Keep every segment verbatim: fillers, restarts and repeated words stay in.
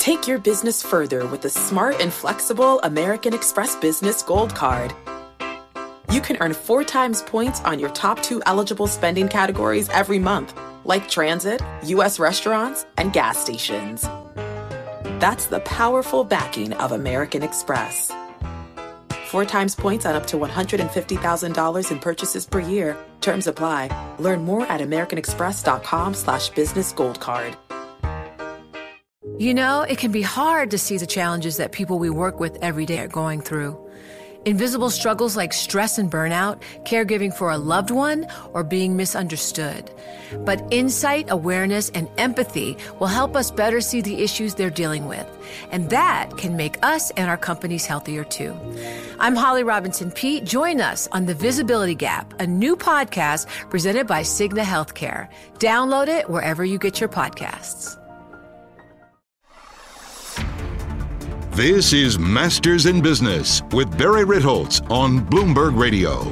Take your business further with the smart and flexible American Express Business Gold Card. You can earn four times points on your top two eligible spending categories every month, like transit, U S restaurants, and gas stations. That's the powerful backing of American Express. Four times points on up to one hundred fifty thousand dollars in purchases per year. Terms apply. Learn more at americanexpress.com slash business gold card. You know, it can be hard to see the challenges that people we work with every day are going through. Invisible struggles like stress and burnout, caregiving for a loved one, or being misunderstood. But insight, awareness, and empathy will help us better see the issues they're dealing with. And that can make us and our companies healthier too. I'm Holly Robinson Peete. Join us on The Visibility Gap, a new podcast presented by Cigna Healthcare. Download it wherever you get your podcasts. This is Masters in Business with Barry Ritholtz on Bloomberg Radio.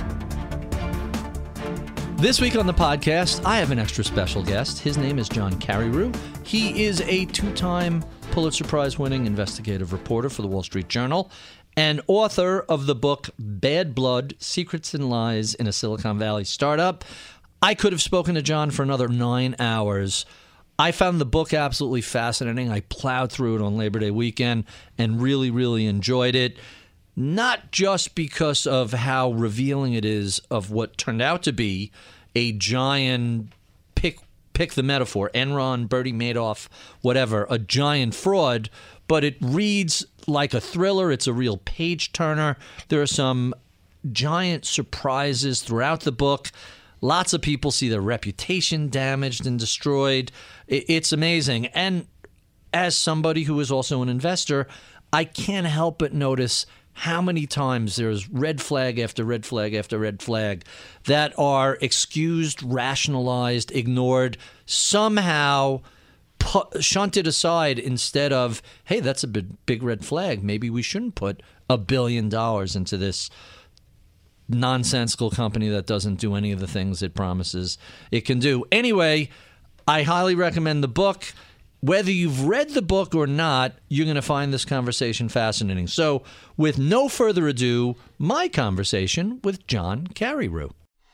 This week on the podcast, I have an extra special guest. His name is John Carreyrou. He is a two-time Pulitzer Prize-winning investigative reporter for the Wall Street Journal and author of the book Bad Blood: Secrets and Lies in a Silicon Valley Startup. I could have spoken to John for another nine hours. I found the book absolutely fascinating. I plowed through it on Labor Day weekend and really, really enjoyed it. Not just because of how revealing it is of what turned out to be a giant, pick pick the metaphor, Enron, Bernie Madoff, whatever, a giant fraud, but it reads like a thriller. It's a real page-turner. There are some giant surprises throughout the book. Lots of people see their reputation damaged and destroyed. It's amazing. And as somebody who is also an investor, I can't help but notice how many times there's red flag after red flag after red flag that are excused, rationalized, ignored, somehow pu- shunted aside instead of, hey, that's a big, big red flag. Maybe we shouldn't put a billion dollars into this nonsensical company that doesn't do any of the things it promises it can do. Anyway, I highly recommend the book. Whether you've read the book or not, you're going to find this conversation fascinating. So, with no further ado, my conversation with John Carreyrou.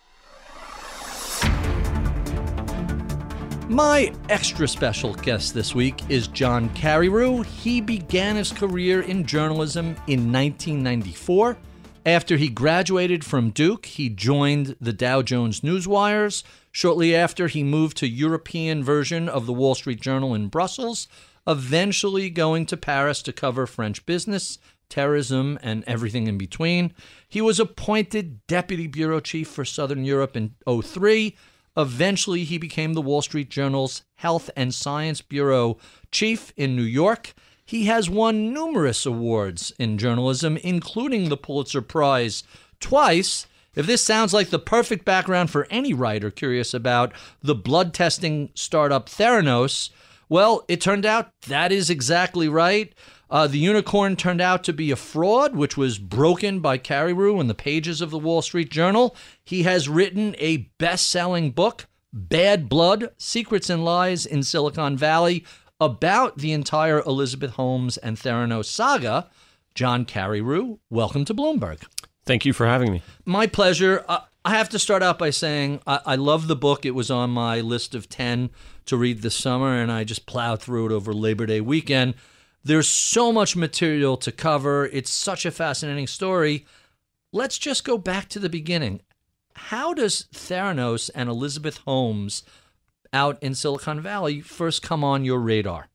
My extra special guest this week is John Carreyrou. He began his career in journalism in nineteen ninety-four. After he graduated from Duke, he joined the Dow Jones Newswires. Shortly after, he moved to European version of the Wall Street Journal in Brussels, eventually going to Paris to cover French business, terrorism, and everything in between. He was appointed deputy bureau chief for Southern Europe in oh three. Eventually, he became the Wall Street Journal's Health and Science Bureau chief in New York. He has won numerous awards in journalism, including the Pulitzer Prize twice. If this sounds like the perfect background for any writer curious about the blood testing startup Theranos, well, it turned out that is exactly right. Uh, the unicorn turned out to be a fraud, which was broken by Carreyrou in the pages of the Wall Street Journal. He has written a best-selling book, Bad Blood: Secrets and Lies in Silicon Valley, about the entire Elizabeth Holmes and Theranos saga. John Carreyrou, welcome to Bloomberg. Thank you for having me. My pleasure. Uh, I have to start out by saying I, I love the book. It was on my list of ten to read this summer, and I just plowed through it over Labor Day weekend. There's so much material to cover. It's such a fascinating story. Let's just go back to the beginning. How does Theranos and Elizabeth Holmes out in Silicon Valley first come on your radar?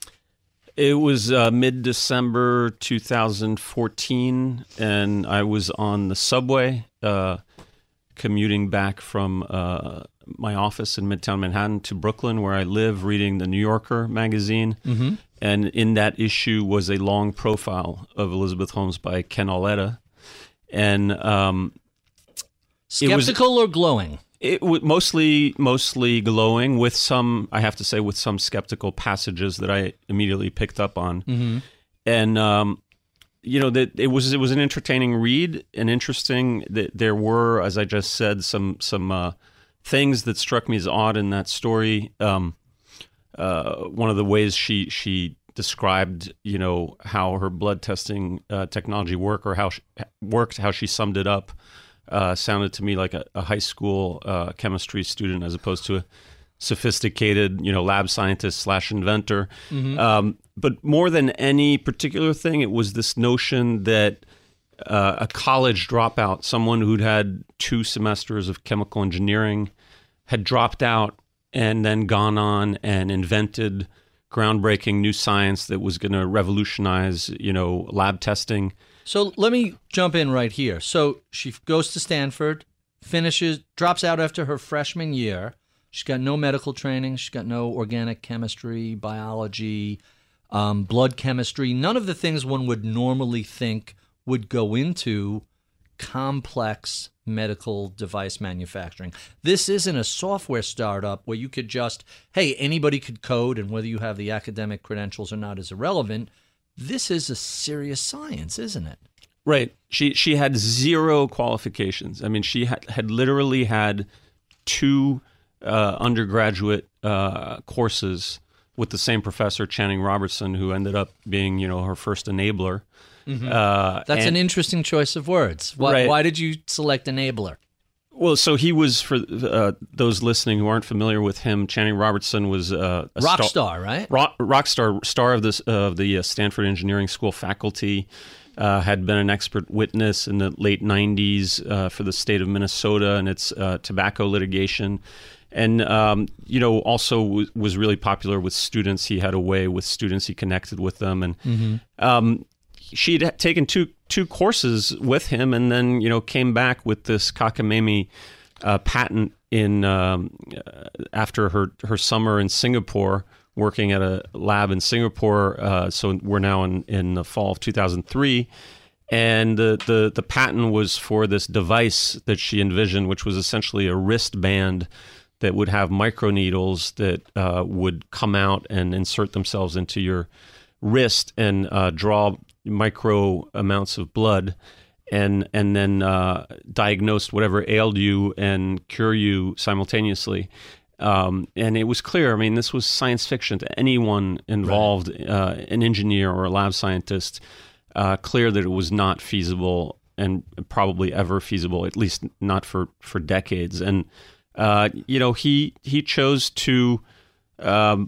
It was uh, mid-December two thousand fourteen, and I was on the subway uh, commuting back from uh, my office in Midtown Manhattan to Brooklyn, where I live, reading the New Yorker magazine. Mm-hmm. And in that issue was a long profile of Elizabeth Holmes by Ken Auletta. And um, skeptical was, or glowing? It was mostly mostly glowing, with some, I have to say, with some skeptical passages that I immediately picked up on. Mm-hmm. And um, you know, that it was it was an entertaining read, and interesting that there were, as I just said, some some uh, things that struck me as odd in that story. Um, uh, one of the ways she she described, you know, how her blood testing uh, technology worked or how she, worked, how she summed it up, uh, sounded to me like a, a high school uh, chemistry student as opposed to a sophisticated, you know, lab scientist slash inventor. Mm-hmm. Um, but more than any particular thing, it was this notion that uh, a college dropout, someone who'd had two semesters of chemical engineering, had dropped out and then gone on and invented groundbreaking new science that was going to revolutionize, you know, lab testing. So let me jump in right here. So she goes to Stanford, finishes, drops out after her freshman year. She's got no medical training. She's got no organic chemistry, biology, um, blood chemistry, none of the things one would normally think would go into complex medical device manufacturing. This isn't a software startup where you could just, hey, anybody could code, and whether you have the academic credentials or not is irrelevant. This is a serious science, isn't it? Right. She she had zero qualifications. I mean, she had, had literally had two uh, undergraduate uh, courses with the same professor, Channing Robertson, who ended up being, you know, her first enabler. Mm-hmm. Uh, That's an interesting choice of words. Why, right. why did you select enabler? Well, so he was, for uh, those listening who aren't familiar with him, Channing Robertson was uh, a rock star, star, right? Rock, rock star, star of this of the uh, Stanford Engineering School faculty. Uh, had been an expert witness in the late nineties uh, for the state of Minnesota and its uh, tobacco litigation. And, um, you know, also w- was really popular with students. He had a way with students. He connected with them. And mm-hmm. um, she'd taken two two courses with him and then, you know, came back with this cockamamie uh, patent in um, after her, her summer in Singapore, working at a lab in Singapore. Uh, so we're now in, in the fall of two thousand three. And the, the, the patent was for this device that she envisioned, which was essentially a wristband that would have microneedles that uh, would come out and insert themselves into your wrist and uh, draw micro amounts of blood and and then uh, diagnose whatever ailed you and cure you simultaneously. Um, and it was clear, I mean, this was science fiction to anyone involved, right. uh, an engineer or a lab scientist, uh, clear that it was not feasible and probably ever feasible, at least not for, for decades. And Uh, you know, he he chose to um,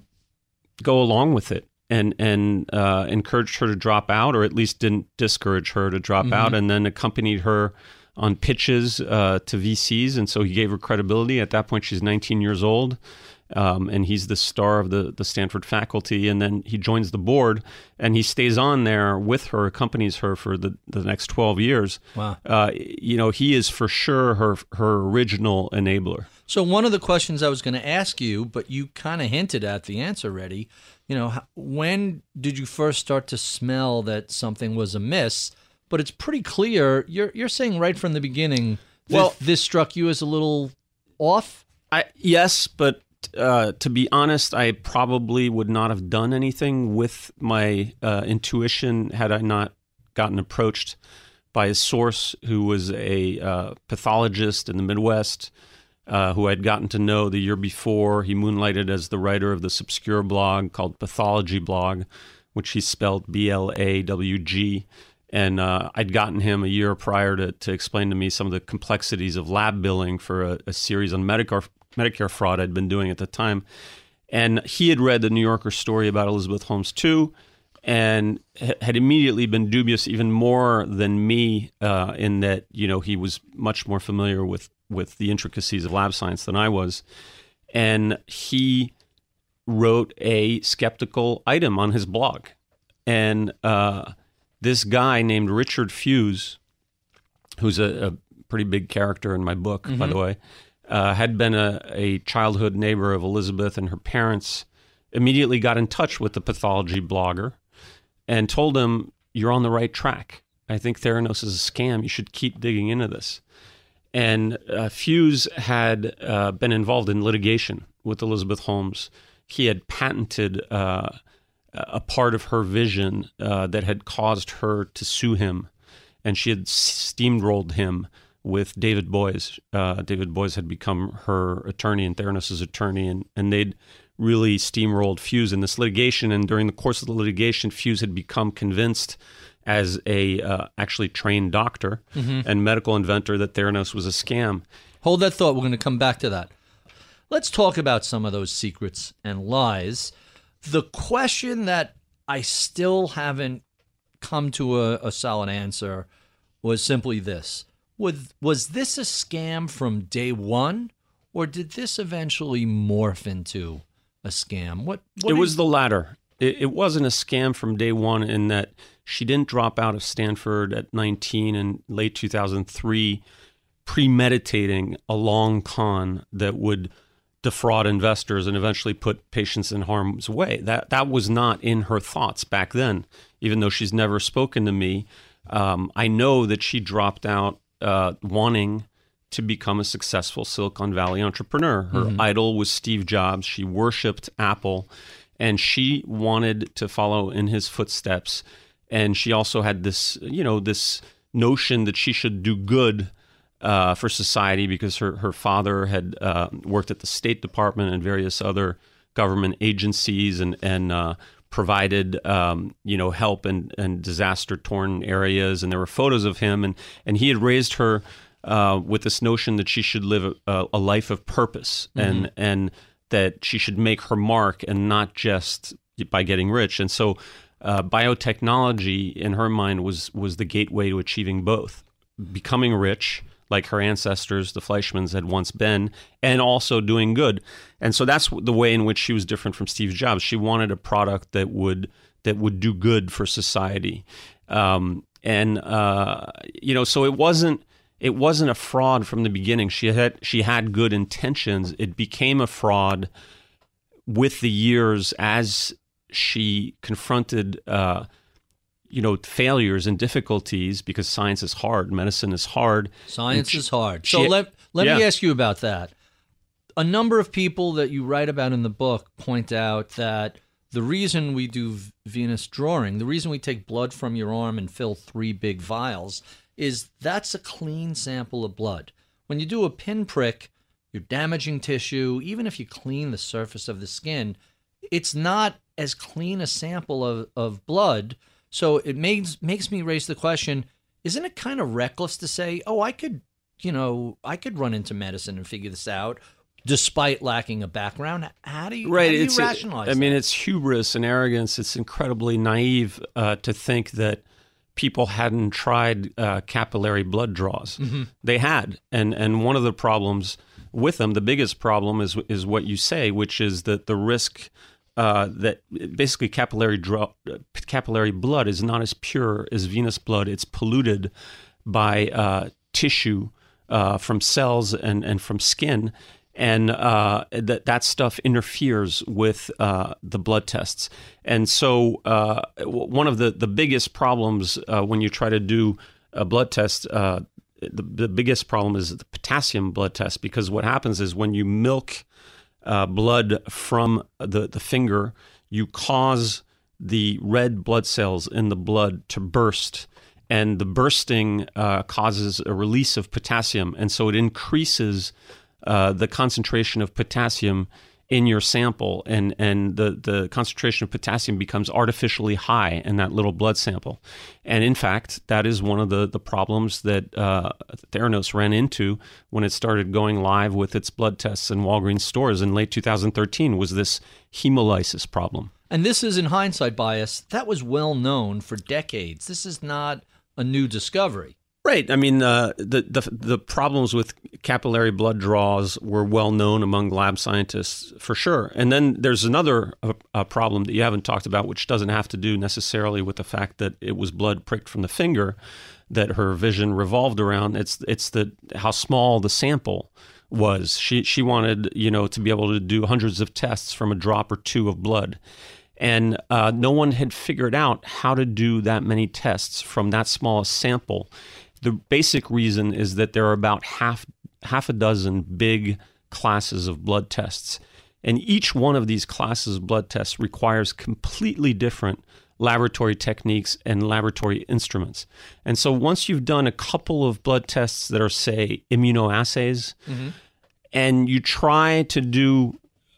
go along with it and and uh, encouraged her to drop out, or at least didn't discourage her to drop mm-hmm. out, and then accompanied her on pitches uh, to V Cs, and so he gave her credibility. At that point, she's nineteen years old, um, and he's the star of the the Stanford faculty. And then he joins the board, and he stays on there with her, accompanies her for the, the next twelve years. Wow. Uh, you know, he is for sure her her original enabler. So one of the questions I was going to ask you, but you kind of hinted at the answer already, you know, when did you first start to smell that something was amiss? But it's pretty clear, you're you're saying right from the beginning, well, this, this struck you as a little off? I, yes, but uh, to be honest, I probably would not have done anything with my uh, intuition had I not gotten approached by a source who was a uh, pathologist in the Midwest, Uh, who I'd gotten to know the year before. He moonlighted as the writer of this obscure blog called Pathology Blog, which he spelled B L A W G. And uh, I'd gotten him a year prior to, to explain to me some of the complexities of lab billing for a, a series on Medicare, Medicare fraud I'd been doing at the time. And he had read the New Yorker story about Elizabeth Holmes too, and had immediately been dubious even more than me uh, in that, you know, he was much more familiar with with the intricacies of lab science than I was. And he wrote a skeptical item on his blog. And uh, this guy named Richard Fuse, who's a, a pretty big character in my book, mm-hmm. by the way, uh, had been a, a childhood neighbor of Elizabeth, and her parents immediately got in touch with the pathology blogger and told him, you're on the right track. I think Theranos is a scam. You should keep digging into this. And uh, Fuse had uh, been involved in litigation with Elizabeth Holmes. He had patented uh, a part of her vision uh, that had caused her to sue him. And she had steamrolled him with David Boies. Uh, David Boies had become her attorney and Theranos' attorney. And, and they'd really steamrolled Fuse in this litigation. And during the course of the litigation, Fuse had become convinced as a uh, actually trained doctor mm-hmm. and medical inventor that Theranos was a scam. Hold that thought. We're going to come back to that. Let's talk about some of those secrets and lies. The question that I still haven't come to a, a solid answer was simply this. Was, was this a scam from day one, or did this eventually morph into a scam? What, what It is- was the latter. It, it wasn't a scam from day one in that she didn't drop out of Stanford at nineteen in late two thousand three premeditating a long con that would defraud investors and eventually put patients in harm's way. That that was not in her thoughts back then, even though she's never spoken to me. Um, I know that she dropped out uh, wanting to become a successful Silicon Valley entrepreneur. Her mm-hmm. idol was Steve Jobs. She worshipped Apple, and she wanted to follow in his footsteps. And she also had this, you know, this notion that she should do good uh, for society because her, her father had uh, worked at the State Department and various other government agencies and, and uh, provided, um, you know, help in, in disaster-torn areas. And there were photos of him. And, and he had raised her uh, with this notion that she should live a, a life of purpose mm-hmm. and and that she should make her mark and not just by getting rich. And so uh, biotechnology, in her mind, was was the gateway to achieving both. Becoming rich, like her ancestors, the Fleischmans, had once been, and also doing good. And so that's the way in which she was different from Steve Jobs. She wanted a product that would that would do good for society. Um, and, uh, you know, so it wasn't it wasn't a fraud from the beginning. She had she had good intentions. It became a fraud with the years as she confronted uh, you know, failures and difficulties, because science is hard, medicine is hard. Science she, is hard. She, so let let yeah. me ask you about that. A number of people that you write about in the book point out that the reason we do venous drawing, the reason we take blood from your arm and fill three big vials, is that's a clean sample of blood. When you do a pinprick, you're damaging tissue. Even if you clean the surface of the skin, it's not as clean a sample of, of blood. So it makes makes me raise the question, isn't it kind of reckless to say, oh, I could, you know, I could run into medicine and figure this out despite lacking a background? How do you, right. how do you it's, rationalize I mean, that? it's hubris and arrogance. It's incredibly naive uh, to think that people hadn't tried uh, capillary blood draws. Mm-hmm. They had. And and one of the problems with them, the biggest problem is is what you say, which is that the risk uh, that basically capillary draw, capillary blood is not as pure as venous blood. It's polluted by uh, tissue uh, from cells and, and from skin. And uh, that that stuff interferes with uh, the blood tests. And so uh, one of the, the biggest problems uh, when you try to do a blood test, uh, the, the biggest problem is the potassium blood test, because what happens is when you milk uh, blood from the, the finger, you cause the red blood cells in the blood to burst. And the bursting uh, causes a release of potassium. And so it increases Uh, the concentration of potassium in your sample, and, and the, the concentration of potassium becomes artificially high in that little blood sample. And in fact, that is one of the, the problems that uh, Theranos ran into when it started going live with its blood tests in Walgreens stores in late two thousand thirteen, was this hemolysis problem. And this is, in hindsight bias, that was well known for decades. This is not a new discovery. Right. I mean, uh, the, the the problems with capillary blood draws were well known among lab scientists, for sure. And then there's another uh, uh, problem that you haven't talked about, which doesn't have to do necessarily with the fact that it was blood pricked from the finger that her vision revolved around. It's it's the how small the sample was. She she wanted, you know, to be able to do hundreds of tests from a drop or two of blood. And uh, no one had figured out how to do that many tests from that small a sample. The basic reason is that there are about half half a dozen big classes of blood tests. And each one of these classes of blood tests requires completely different laboratory techniques and laboratory instruments. And so once you've done a couple of blood tests that are, say, immunoassays, mm-hmm. and you try to do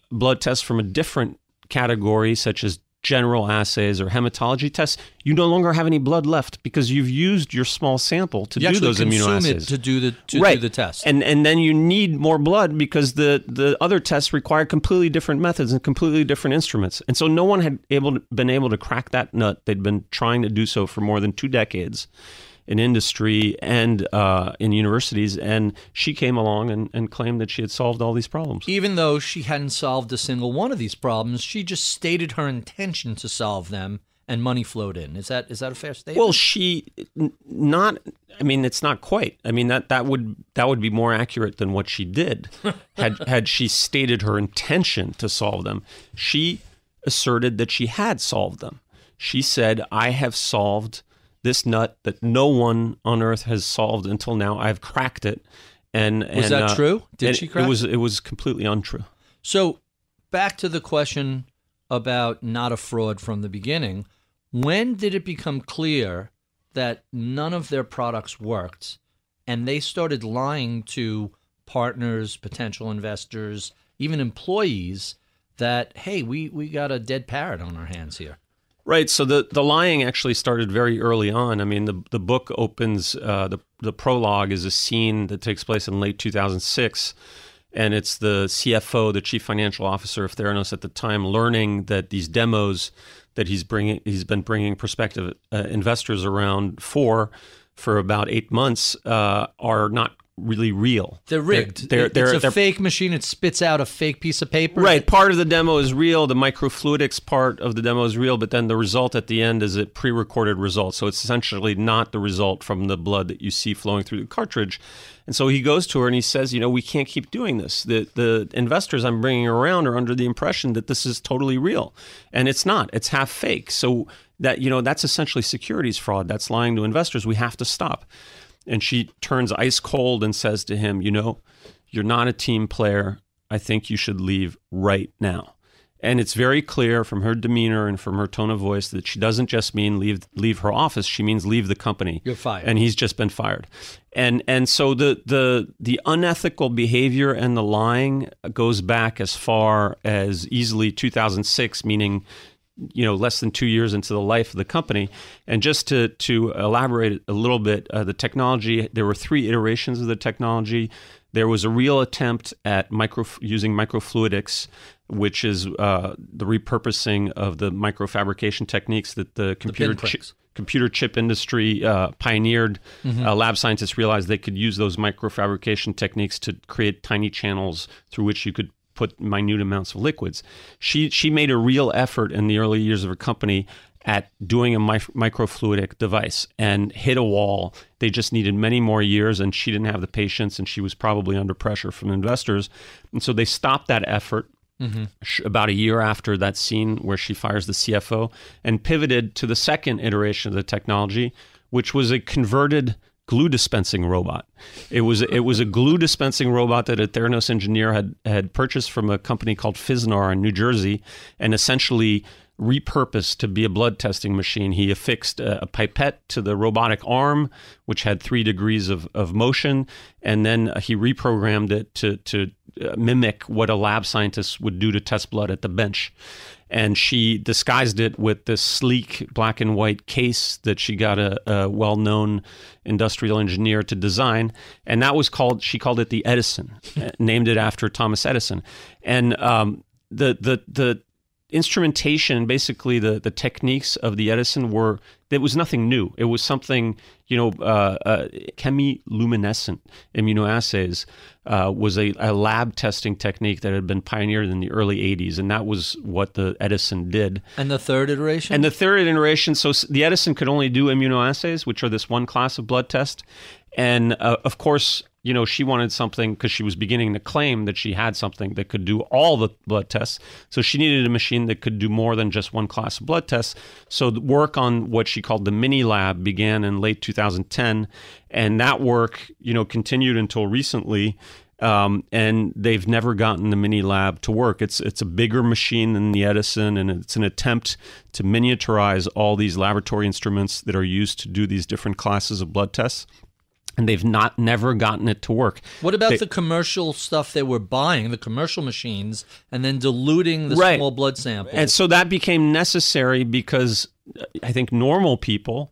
blood tests from a different category, such as general assays or hematology tests, you no longer have any blood left because you've used your small sample to you do those immunoassays. It to do the to right. do the test. And and then you need more blood because the, the other tests require completely different methods and completely different instruments. And so no one had able to, been able to crack that nut. They'd been trying to do so for more than two decades in industry and uh, in universities. And she came along and, and claimed that she had solved all these problems. Even though she hadn't solved a single one of these problems, she just stated her intention to solve them, and money flowed in. Is that is that a fair statement? Well, she not. I mean, it's not quite. I mean, that that would that would be more accurate than what she did. had had she stated her intention to solve them, she asserted that she had solved them. She said, "I have solved this nut that no one on earth has solved until now. I've cracked it." And was and, that uh, true? Did she crack it? Was it was completely untrue. So, back to the question about not a fraud from the beginning. When did it become clear that none of their products worked, and they started lying to partners, potential investors, even employees that, hey, we, we got a dead parrot on our hands here? Right. So the, the lying actually started very early on. I mean, the the book opens, uh, the, the prologue is a scene that takes place in late two thousand six. And it's the C F O, the chief financial officer of Theranos at the time, learning that these demos that he's bringing, he's been bringing prospective uh, investors around for, for about eight months, uh, are not really real. They're rigged. They're, It- they're, it's a they're, fake machine. It spits out a fake piece of paper. Right. Part of the demo is real. The microfluidics part of the demo is real, but then the result at the end is a pre-recorded result. So it's essentially not the result from the blood that you see flowing through the cartridge. And so he goes to her and he says, you know, we can't keep doing this. The the investors I'm bringing around are under the impression that this is totally real. And it's not. It's half fake. So that, you know, that's essentially securities fraud. That's lying to investors. We have to stop. And she turns ice cold and says to him, you know, you're not a team player. I think you should leave right now. And it's very clear from her demeanor and from her tone of voice that she doesn't just mean leave leave her office. She means leave the company. You're fired. And he's just been fired. And and so the the the unethical behavior and the lying goes back as far as easily two thousand six, meaning, you know, less than two years into the life of the company. And just to to elaborate a little bit, uh, the technology, there were three iterations of the technology. There was a real attempt at micro using microfluidics, which is uh, the repurposing of the microfabrication techniques that the computer The chi- computer chip industry uh, pioneered. Mm-hmm. Uh, lab scientists realized they could use those microfabrication techniques to create tiny channels through which you could put minute amounts of liquids. She she made a real effort in the early years of her company at doing a mi- microfluidic device and hit a wall. They just needed many more years, and she didn't have the patience, and she was probably under pressure from investors. And so they stopped that effort mm-hmm. sh- about a year after that scene where she fires the C F O and pivoted to the second iteration of the technology, which was a converted glue dispensing robot. It was it was a glue dispensing robot that a Theranos engineer had had purchased from a company called Fisnar in New Jersey, and essentially repurposed to be a blood testing machine. He affixed a, a pipette to the robotic arm, which had three degrees of, of motion, and then he reprogrammed it to to uh, mimic what a lab scientist would do to test blood at the bench. And she disguised it with this sleek black and white case that she got a, a well-known industrial engineer to design. And that was called, she called it the Edison, named it after Thomas Edison. And um, the the the instrumentation, basically the, the techniques of the Edison were, there was nothing new. It was something, you know, uh, uh, chemiluminescent immunoassays uh, was a, a lab testing technique that had been pioneered in the early eighties, and that was what the Edison did. And the third iteration? And the third iteration, so the Edison could only do immunoassays, which are this one class of blood test. And uh, of course, you know, she wanted something because she was beginning to claim that she had something that could do all the blood tests. So she needed a machine that could do more than just one class of blood tests. So the work on what she called the mini lab began in late two thousand ten. And that work, you know, continued until recently. Um, and they've never gotten the mini lab to work. It's it's a bigger machine than the Edison, and it's an attempt to miniaturize all these laboratory instruments that are used to do these different classes of blood tests. and they've not never gotten it to work. What about they, the commercial stuff they were buying, the commercial machines, and then diluting the right. small blood sample? And so that became necessary because I think normal people,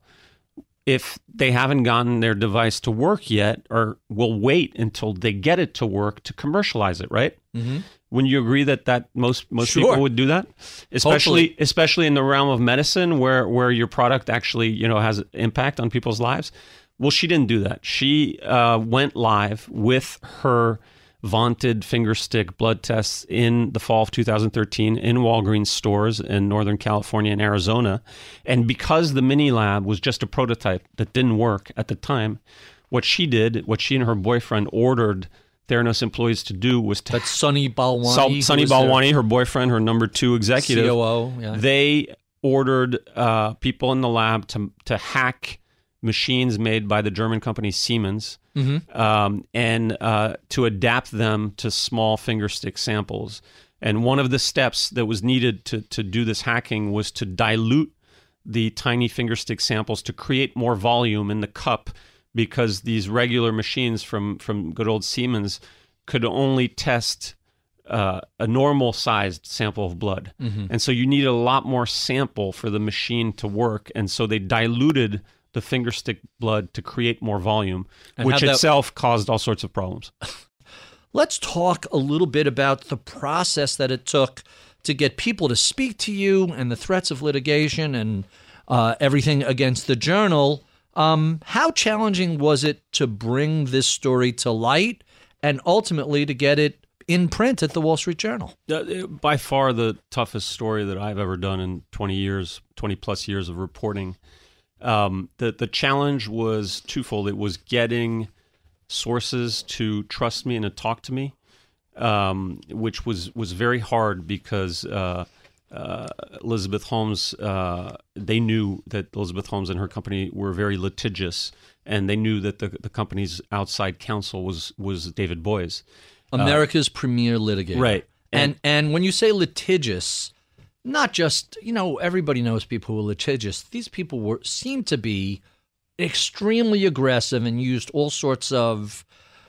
if they haven't gotten their device to work yet, or will wait until they get it to work to commercialize it, right? Mm-hmm. Wouldn't you agree that, that most most Sure. people would do that? Especially Hopefully. especially in the realm of medicine where, where your product actually, you know, has impact on people's lives. Well, she didn't do that. She uh, went live with her vaunted fingerstick blood tests in the fall of two thousand thirteen in Walgreens stores in Northern California and Arizona. And because the mini lab was just a prototype that didn't work at the time, what she did, what she and her boyfriend ordered Theranos employees to do was to... That's Sunny Balwani. Sal- Sunny Balwani, her boyfriend, her number two executive. C O O, yeah. They ordered uh, people in the lab to to hack machines made by the German company Siemens, mm-hmm. um, and uh, to adapt them to small fingerstick samples. And one of the steps that was needed to to do this hacking was to dilute the tiny fingerstick samples to create more volume in the cup, because these regular machines from, from good old Siemens could only test uh, a normal-sized sample of blood. Mm-hmm. And so you need a lot more sample for the machine to work. And so they diluted the fingerstick blood to create more volume, and which that... itself caused all sorts of problems. Let's talk a little bit about the process that it took to get people to speak to you and the threats of litigation and uh, everything against the journal. Um, how challenging was it to bring this story to light and ultimately to get it in print at the Wall Street Journal? Uh, by far the toughest story that I've ever done in twenty years, twenty plus years of reporting. Um, the, the challenge was twofold. It was getting sources to trust me and to talk to me, um, which was, was very hard because uh, uh, Elizabeth Holmes, uh, they knew that Elizabeth Holmes and her company were very litigious, and they knew that the, the company's outside counsel was, was David Boies. America's uh, premier litigator. Right. And, and and when you say litigious, not just, you know, everybody knows people who are litigious. These people were seem to be extremely aggressive and used all sorts of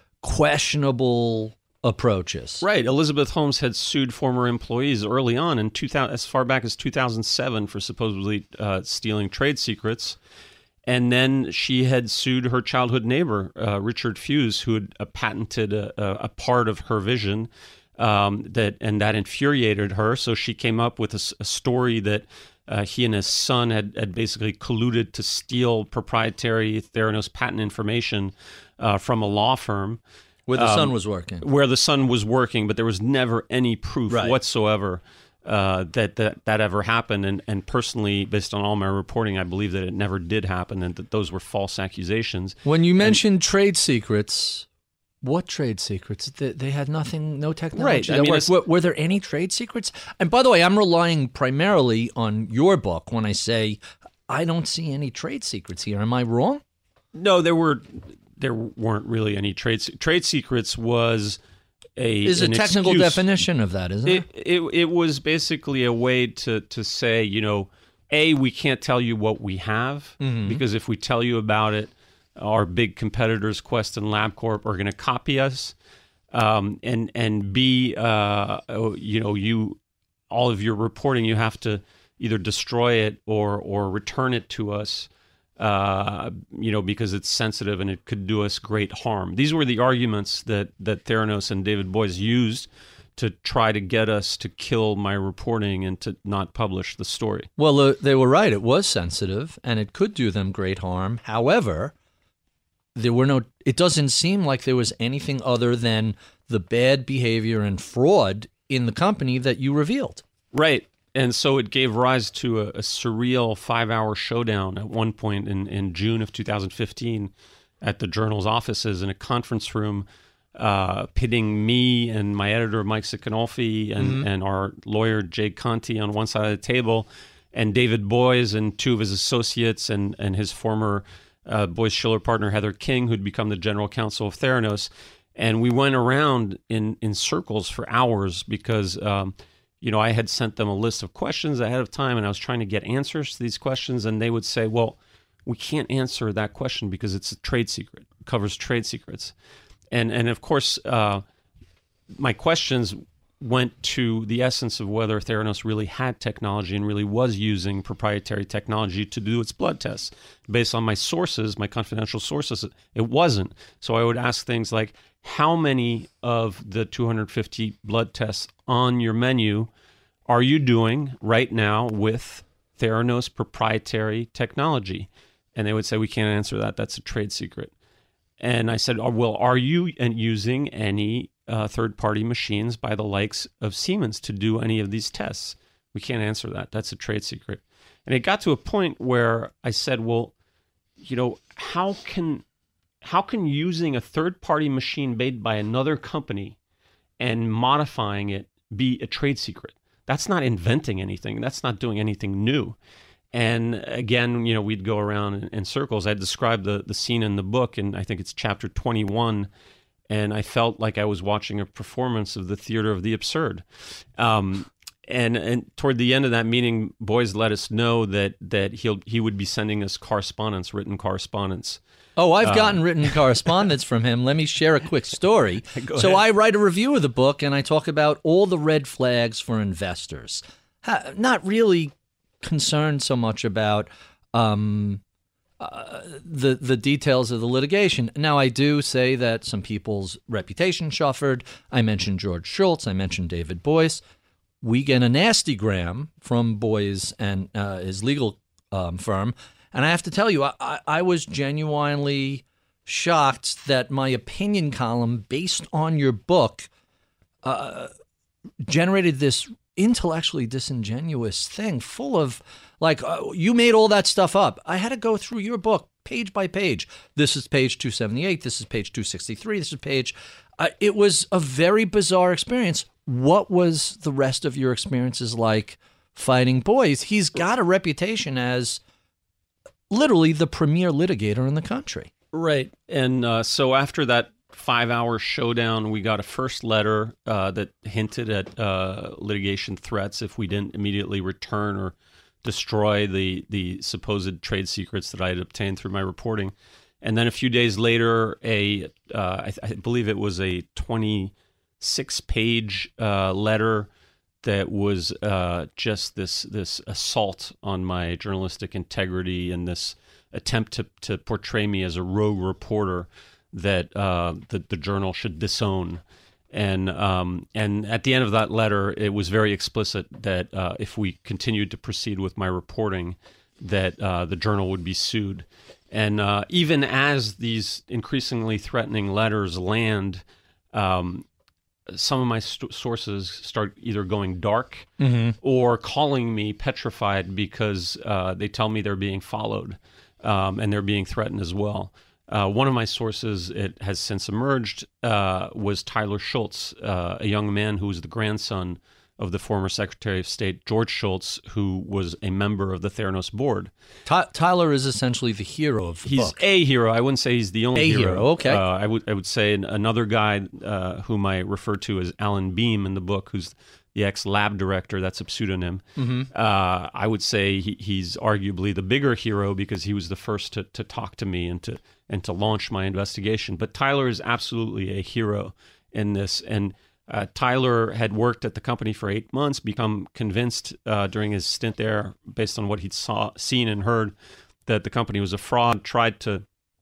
questionable approaches. Right. Elizabeth Holmes had sued former employees early on in two thousand, as far back as two thousand seven for supposedly uh, stealing trade secrets. And then she had sued her childhood neighbor, uh, Richard Fuse, who had uh, patented a, a part of her vision, um, that and that infuriated her. So she came up with a, a story that uh, he and his son had, had basically colluded to steal proprietary Theranos patent information uh, from a law firm. Where the um, son was working. Where the son was working, but there was never any proof right. whatsoever uh, that, that that ever happened. And, and personally, based on all my reporting, I believe that it never did happen and that those were false accusations. When you mentioned and, trade secrets, what trade secrets? They, they had nothing, no technology. Right. I mean, were, were there any trade secrets? And by the way, I'm relying primarily on your book when I say I don't see any trade secrets here. Am I wrong? No, there were... There weren't really any trade trade secrets. Was a is a technical excuse. definition of that, isn't it? It, it it was basically a way to to say, you know, A, we can't tell you what we have, mm-hmm. because if we tell you about it, our big competitors, Quest and LabCorp, are going to copy us, um, and and B, uh, you know, you all of your reporting, you have to either destroy it or or return it to us. Uh, you know, because it's sensitive and it could do us great harm. These were the arguments that, that Theranos and David Boies used to try to get us to kill my reporting and to not publish the story. Well, uh, they were right. It was sensitive and it could do them great harm. However, there were no. It doesn't seem like there was anything other than the bad behavior and fraud in the company that you revealed. Right. And so it gave rise to a, a surreal five-hour showdown at one point in, in June of two thousand fifteen at the Journal's offices in a conference room, uh, pitting me and my editor, Mike Sicanolfi, and, mm-hmm. and our lawyer, Jay Conti, on one side of the table, and David Boies and two of his associates and, and his former uh, Boies-Schiller partner, Heather King, who'd become the general counsel of Theranos. And we went around in, in circles for hours because... Um, You know, I had sent them a list of questions ahead of time, and I was trying to get answers to these questions, and they would say, well, we can't answer that question because it's a trade secret. covers trade secrets. And, and of course, uh, my questions went to the essence of whether Theranos really had technology and really was using proprietary technology to do its blood tests. Based on my sources, my confidential sources, it wasn't. So I would ask things like, how many of the two hundred fifty blood tests on your menu are you doing right now with Theranos proprietary technology? And they would say, we can't answer that. That's a trade secret. And I said, oh, well, are you using any uh, third-party machines by the likes of Siemens to do any of these tests? We can't answer that. That's a trade secret. And it got to a point where I said, well, you know, how can how can using a third-party machine made by another company and modifying it be a trade secret? That's not inventing anything. That's not doing anything new. And again, you know, we'd go around in, in circles. I described the, the scene in the book, and I think it's chapter twenty-one, and I felt like I was watching a performance of the theater of the absurd. Um, and and toward the end of that meeting, Boyes let us know that that he'll he would be sending us correspondence, written correspondence. Oh, I've gotten uh, written correspondence from him. Let me share a quick story. So I write a review of the book, and I talk about all the red flags for investors. Ha- not really concerned so much about um, uh, the the details of the litigation. Now, I do say that some people's reputation suffered. I mentioned George Schultz. I mentioned David Boyce. We get a nastygram from Boyce and uh, his legal um, firm. And I have to tell you, I, I was genuinely shocked that my opinion column, based on your book, uh, generated this intellectually disingenuous thing full of, like, uh, you made all that stuff up. I had to go through your book page by page. This is page two seventy-eight. This is page two sixty-three. This is page. Uh, it was a very bizarre experience. What was the rest of your experiences like fighting Boyce? He's got a reputation as literally the premier litigator in the country. Right. And uh, so after that five-hour showdown, we got a first letter uh, that hinted at uh, litigation threats if we didn't immediately return or destroy the, the supposed trade secrets that I had obtained through my reporting. And then a few days later, a uh, I, I believe it was a twenty-six page uh, letter that was uh, just this this assault on my journalistic integrity and this attempt to, to portray me as a rogue reporter that uh, the, the journal should disown. And um, and at the end of that letter, it was very explicit that uh, if we continued to proceed with my reporting, that uh, the journal would be sued. And uh, even as these increasingly threatening letters land, um, some of my st- sources start either going dark mm-hmm. or calling me petrified because uh, they tell me they're being followed um, and they're being threatened as well. Uh, one of my sources, it has since emerged, uh, was Tyler Schultz, uh, a young man who was the grandson of the former Secretary of State, George Schultz, who was a member of the Theranos board. Ty- Tyler is essentially the hero of the he's book. He's a hero. I wouldn't say he's the only a hero. hero. Okay. Uh, I would I would say another guy uh, whom I refer to as Alan Beam in the book, who's the ex-lab director. That's a pseudonym. Mm-hmm. Uh, I would say he, he's arguably the bigger hero because he was the first to, to talk to me and to and to launch my investigation. But Tyler is absolutely a hero in this. And Uh, Tyler had worked at the company for eight months, become convinced uh, during his stint there, based on what he'd saw, seen and heard, that the company was a fraud, tried to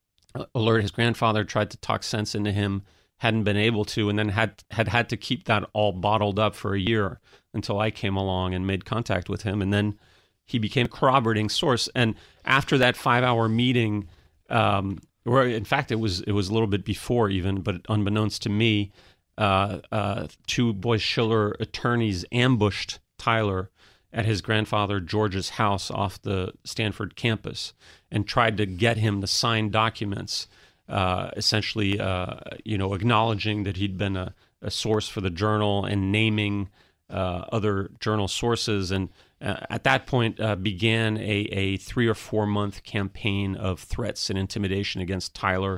alert his grandfather, tried to talk sense into him, hadn't been able to, and then had, had had to keep that all bottled up for a year until I came along and made contact with him. And then he became a corroborating source. And after that five-hour meeting, um, or in fact, it was, it was a little bit before even, but unbeknownst to me, Uh, uh, two Boyce Schiller attorneys ambushed Tyler at his grandfather George's house off the Stanford campus and tried to get him to sign documents, uh, essentially, uh, you know, acknowledging that he'd been a, a source for the journal and naming uh, other journal sources. And uh, at that point uh, began a, a three or four month campaign of threats and intimidation against Tyler.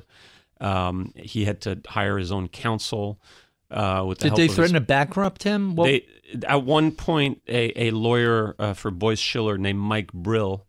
Um, he had to hire his own counsel. Uh, with the Did help they of threaten his, to bankrupt him? What? They, at one point, a, a lawyer uh, for Boyce Schiller named Mike Brill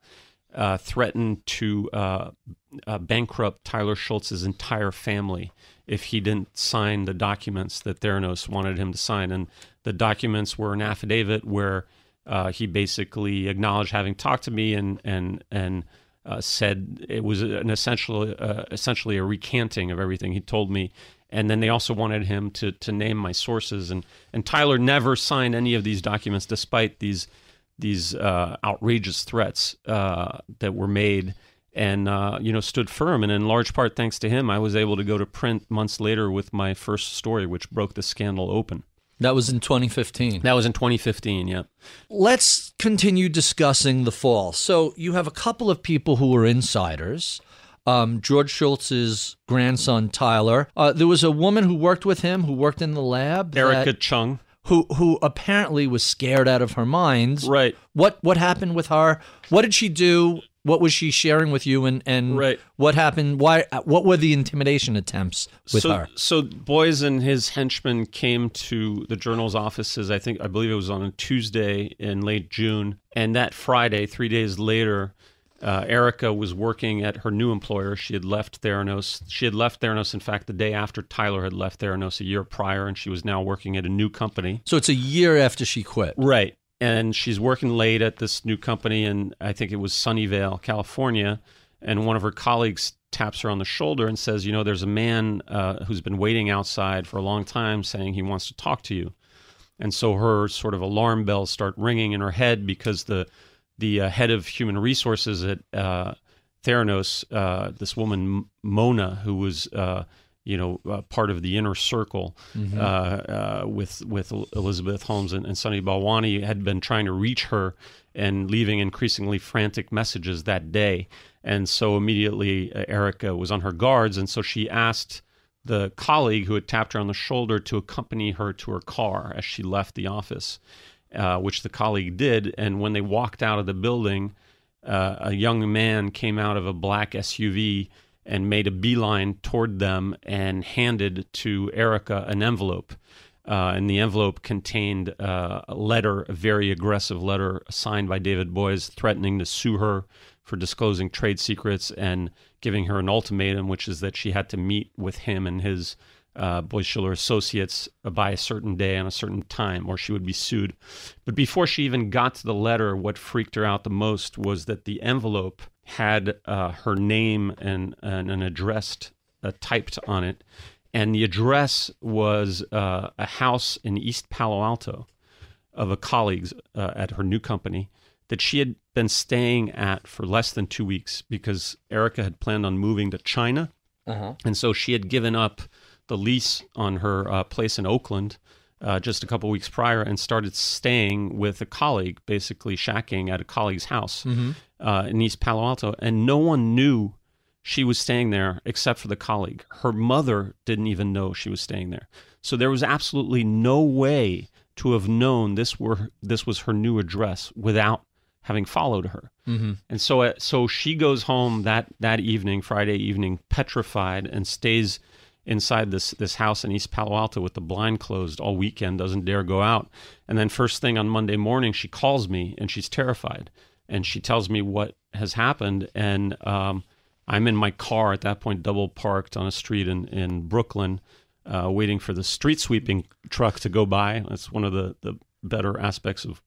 uh, threatened to uh, uh, bankrupt Tyler Schultz's entire family if he didn't sign the documents that Theranos wanted him to sign. And the documents were an affidavit where uh, he basically acknowledged having talked to me and and and uh, said it was an essential, uh, essentially a recanting of everything he told me. And then they also wanted him to to name my sources. And and Tyler never signed any of these documents, despite these these uh, outrageous threats uh, that were made, and uh, you know, stood firm. And in large part, thanks to him, I was able to go to print months later with my first story, which broke the scandal open. That was in twenty fifteen. That was in twenty fifteen, yeah. Let's continue discussing the fall. So you have a couple of people who were insiders. Um, George Schultz's grandson, Tyler. Uh, there was a woman who worked with him, who worked in the lab. Erica that, Chung. Who who apparently was scared out of her mind. Right. What what happened with her? What did she do? What was she sharing with you? And, and right. what happened? Why? What were the intimidation attempts with so, her? So Boys and his henchmen came to the Journal's offices, I think, I believe it was on a Tuesday in late June. And that Friday, three days later, Uh, Erica was working at her new employer. She had left Theranos. She had left Theranos, in fact, the day after Tyler had left Theranos a year prior, and she was now working at a new company. So it's a year after she quit. Right. And she's working late at this new company, and I think it was Sunnyvale, California. And one of her colleagues taps her on the shoulder and says, you know, there's a man uh, who's been waiting outside for a long time saying he wants to talk to you. And so her sort of alarm bells start ringing in her head, because the The uh, head of human resources at uh, Theranos, uh, this woman Mona, who was, uh, you know, uh, part of the inner circle mm-hmm. uh, uh, with with Elizabeth Holmes and, and Sunny Balwani, had been trying to reach her and leaving increasingly frantic messages that day. And so immediately uh, Erica was on her guards, and so she asked the colleague who had tapped her on the shoulder to accompany her to her car as she left the office. Uh, which the colleague did. And when they walked out of the building, uh, a young man came out of a black S U V and made a beeline toward them and handed to Erica an envelope. Uh, and the envelope contained uh, a letter, a very aggressive letter signed by David Boies, threatening to sue her for disclosing trade secrets and giving her an ultimatum, which is that she had to meet with him and his Uh, Boies Schiller Associates uh, by a certain day on a certain time, or she would be sued. But before she even got to the letter, what freaked her out the most was that the envelope had uh, her name and, and an address uh, typed on it. And the address was uh, a house in East Palo Alto of a colleague's uh, at her new company that she had been staying at for less than two weeks because Erica had planned on moving to China. Uh-huh. And so she had given up the lease on her uh, place in Oakland uh, just a couple weeks prior and started staying with a colleague, basically shacking at a colleague's house mm-hmm. uh, in East Palo Alto. And no one knew she was staying there except for the colleague. Her mother didn't even know she was staying there. So there was absolutely no way to have known this were this was her new address without having followed her. Mm-hmm. And so uh, so she goes home that, that evening, Friday evening, petrified, and stays inside this this house in East Palo Alto with the blind closed all weekend, doesn't dare go out. And then first thing on Monday morning, she calls me and she's terrified. And she tells me what has happened. And um, I'm in my car at that point, double parked on a street in, in Brooklyn, uh, waiting for the street sweeping truck to go by. That's one of the, the better aspects of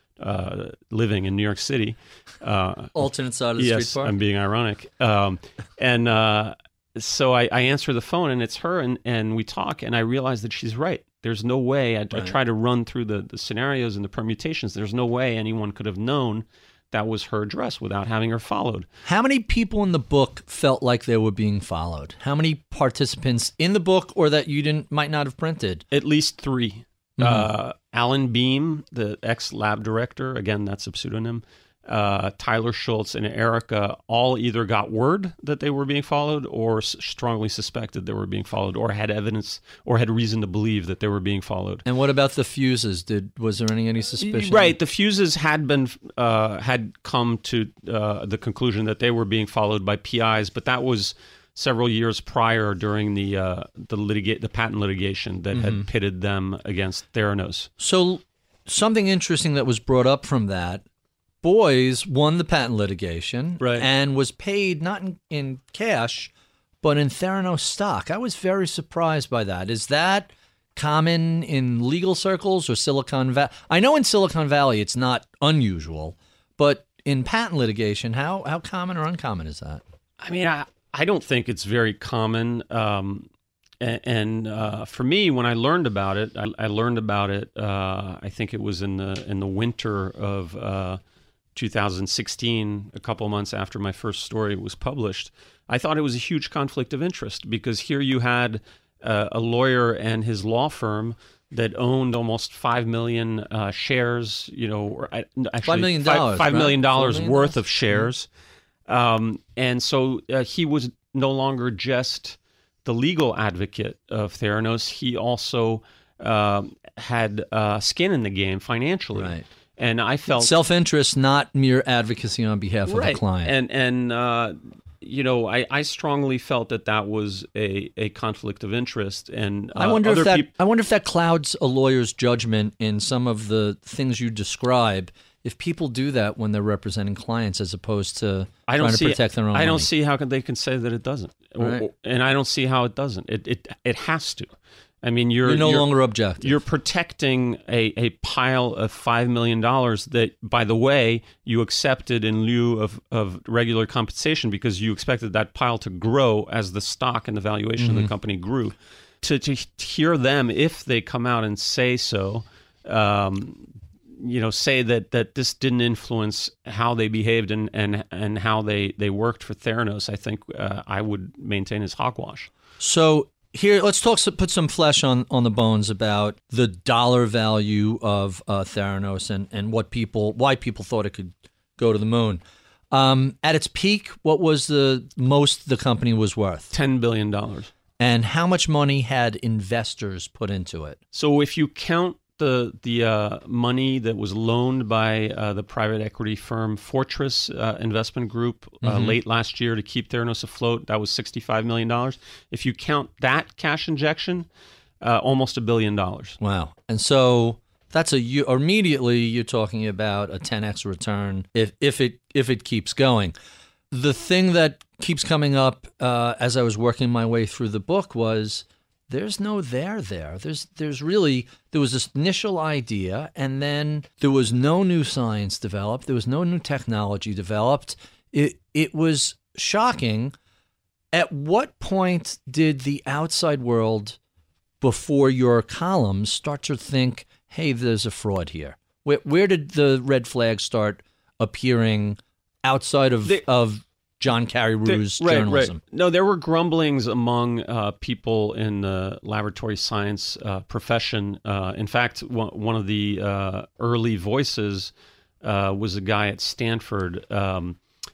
uh, living in New York City. Uh, Alternate side of the yes, street park. I'm being ironic. Um, and uh, so I, I answer the phone, and it's her, and, and we talk, and I realize that she's right. There's no way. I, right. I try to run through the, the scenarios and the permutations. There's no way anyone could have known that was her address without having her followed. How many people in the book felt like they were being followed? How many participants in the book, or that you didn't might not have printed? At least three. Mm-hmm. Uh, Alan Beam, the ex-lab director, again, that's a pseudonym, uh, Tyler Schultz, and Erica all either got word that they were being followed or s- strongly suspected they were being followed, or had evidence or had reason to believe that they were being followed. And what about the fuses? Did was there any, any suspicion? Right. The fuses had been uh, had come to uh, the conclusion that they were being followed by P Is, but that was several years prior, during the uh, the litigate the patent litigation that mm-hmm. had pitted them against Theranos. So something interesting that was brought up from that boys won the patent litigation Right. and was paid not in, in cash, but in Theranos stock. I was very surprised by that. Is that common in legal circles or Silicon Valley? I know in Silicon Valley it's not unusual, but in patent litigation, how how common or uncommon is that? I mean, I, I don't think it's very common. Um, and and uh, for me, when I learned about it, I, I learned about it. Uh, I think it was in the in the winter of uh, two thousand sixteen, a couple months after my first story was published. I thought it was a huge conflict of interest because here you had uh, a lawyer and his law firm that owned almost five million uh, shares. You know, or actually five million dollars, five, five right? million dollars Four million worth dollars? of shares. Um, and so uh, he was no longer just the legal advocate of Theranos. He also um, had uh, skin in the game financially. Right. And I felt Self-interest, not mere advocacy on behalf of right. the client. And and uh, you know, I, I strongly felt that that was a, a conflict of interest. And uh, I wonder other if that peop- I wonder if that clouds a lawyer's judgment in some of the things you describe. If people do that when they're representing clients, as opposed to I don't trying see, to protect their own I don't money. see how can they can say that it doesn't, Right. and I don't see how it doesn't. It it it has to. I mean, you're You're no longer objective. You're protecting a, a pile of five million dollars that, by the way, you accepted in lieu of, of regular compensation because you expected that pile to grow as the stock and the valuation Mm-hmm. of the company grew. To to hear them, if they come out and say so, um, you know, say that, that this didn't influence how they behaved and, and, and how they, they worked for Theranos, I think uh, I would maintain as hogwash. So here, let's talk. Put some flesh on, on the bones about the dollar value of uh, Theranos and, and what people, why people thought it could go to the moon. Um, at its peak, what was the most the company was worth, ten billion dollars. and how much money had investors put into it? So if you count the the uh, money that was loaned by uh, the private equity firm Fortress uh, Investment Group uh, Mm-hmm. late last year to keep Theranos afloat, that was sixty-five million dollars. If you count that cash injection, uh, almost a billion dollars. Wow. And so that's a you immediately you're talking about a ten x return if if it if it keeps going. The thing that keeps coming up uh, as I was working my way through the book was there's no there there. There's there's really there was this initial idea, and then there was no new science developed. There was no new technology developed. It it was shocking. At what point did the outside world, before your columns, start to think, hey, there's a fraud here? Where where did the red flags start appearing outside of They- of John Carreyrou's Right, journalism? right. No, there were grumblings among uh, people in the laboratory science uh, profession. Uh, in fact, one, one of the uh, early voices uh, was a guy at Stanford, um,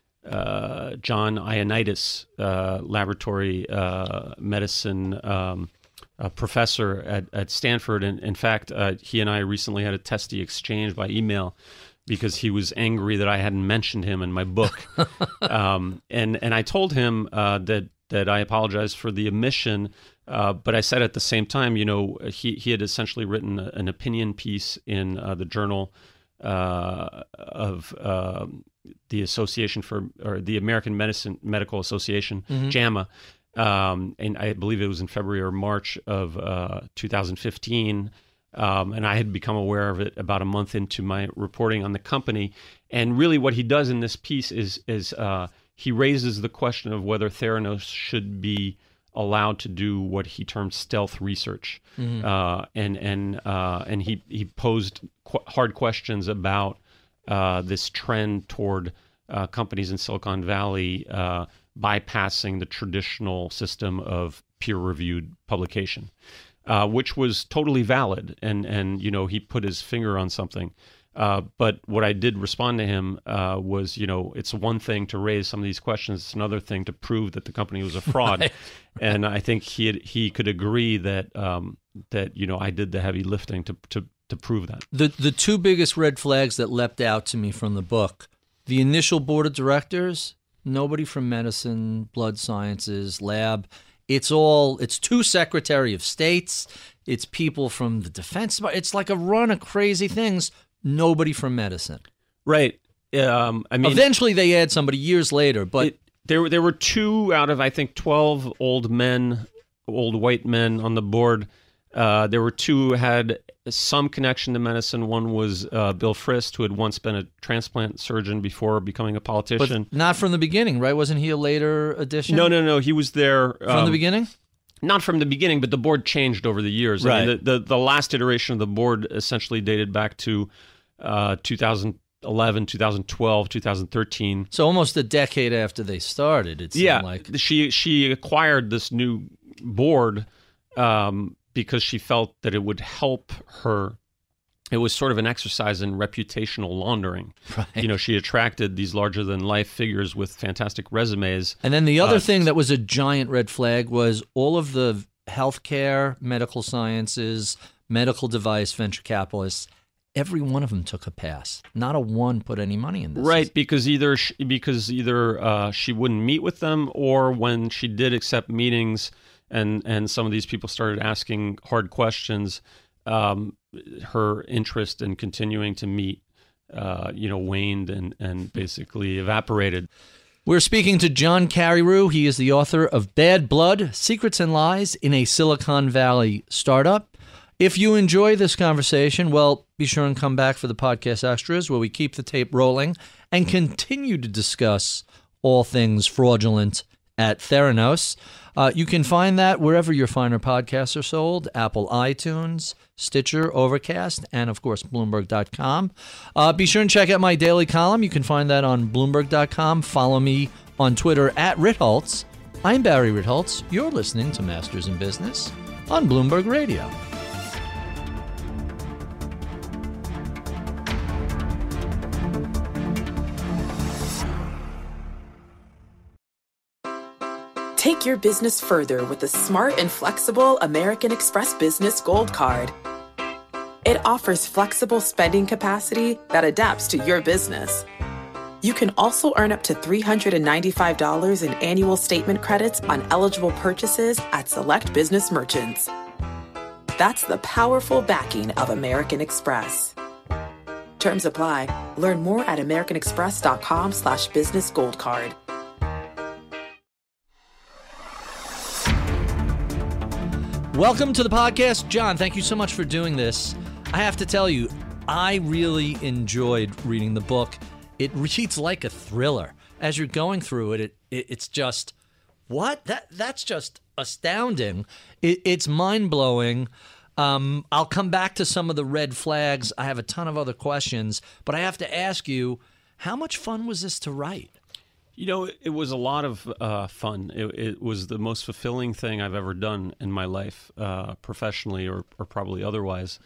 uh, John Ioannidis, uh, laboratory uh, medicine um, uh, professor at, at Stanford. And in fact, uh, he and I recently had a testy exchange by email because he was angry that I hadn't mentioned him in my book. um, and, and I told him uh, that, that I apologized for the omission, uh, but I said at the same time, you know, he, he had essentially written a, an opinion piece in uh, the Journal uh, of uh, the Association for, or the American Medicine Medical Association, JAMA, um, and I believe it was in February or March of uh, two thousand fifteen. Um, and I had become aware of it about a month into my reporting on the company. And really what he does in this piece is is uh, he raises the question of whether Theranos should be allowed to do what he termed stealth research. Mm-hmm. Uh, and and uh, and he, he posed qu- hard questions about uh, this trend toward uh, companies in Silicon Valley uh, bypassing the traditional system of peer-reviewed publication. Uh, which was totally valid, and and you know he put his finger on something. Uh, but what I did respond to him uh, was, you know, it's one thing to raise some of these questions; it's another thing to prove that the company was a fraud. Right. And I think he had, he could agree that um, that you know I did the heavy lifting to to to prove that. The the two biggest red flags that leapt out to me from the book: the initial board of directors, nobody from medicine, blood sciences, lab. It's all, it's two Secretary of States, it's people from the defense, it's like a run of crazy things, nobody from medicine. Right. Um, I mean, eventually they add somebody years later, but it, there there were two out of I think twelve old men, old white men on the board. Uh, there were two who had some connection to medicine. One was uh, Bill Frist, who had once been a transplant surgeon before becoming a politician. but not from the beginning, right? Wasn't he a later addition? No, no, no. He was there From um, the beginning? Not from the beginning, but the board changed over the years. I mean, Right. the, the the last iteration of the board essentially dated back to uh, two thousand eleven, two thousand twelve, two thousand thirteen. So almost a decade after they started, it seemed Yeah, like. she she acquired this new board um, because she felt that it would help her. It was sort of an exercise in reputational laundering. Right. You know, she attracted these larger-than-life figures with fantastic resumes. And then the other Uh, thing that was a giant red flag was all of the healthcare, medical sciences, medical device venture capitalists. Every one of them took a pass. Not a one put any money in this. Right, because either she, because either uh, she wouldn't meet with them, or when she did accept meetings, and and some of these people started asking hard questions, um, her interest in continuing to meet, uh, you know, waned and and basically evaporated. We're speaking to John Carreyrou. He is the author of Bad Blood, Secrets and Lies in a Silicon Valley Startup. If you enjoy this conversation, well, be sure and come back for the podcast extras where we keep the tape rolling and continue to discuss all things fraudulent at Theranos. Uh, you can find that wherever your finer podcasts are sold, Apple iTunes, Stitcher, Overcast, and, of course, Bloomberg dot com. Uh, be sure and check out my daily column. You can find that on Bloomberg dot com. Follow me on Twitter at Ritholtz. I'm Barry Ritholtz. You're listening to Masters in Business on Bloomberg Radio. Take your business further with the smart and flexible American Express Business Gold Card. It offers flexible spending capacity that adapts to your business. You can also earn up to three hundred ninety-five dollars in annual statement credits on eligible purchases at select business merchants. That's the powerful backing of American Express. Terms apply. Learn more at americanexpress.com slash business gold card. Welcome to the podcast. John, thank you so much for doing this. I have to tell you, I really enjoyed reading the book. It reads like a thriller. As you're going through it, it, it it's just, what? That That's just astounding. It, it's mind-blowing. Um, I'll come back to some of the red flags. I have a ton of other questions, but I have to ask you, how much fun was this to write? You know, it was a lot of uh, fun. It, it was the most fulfilling thing I've ever done in my life, uh, professionally or, or probably otherwise.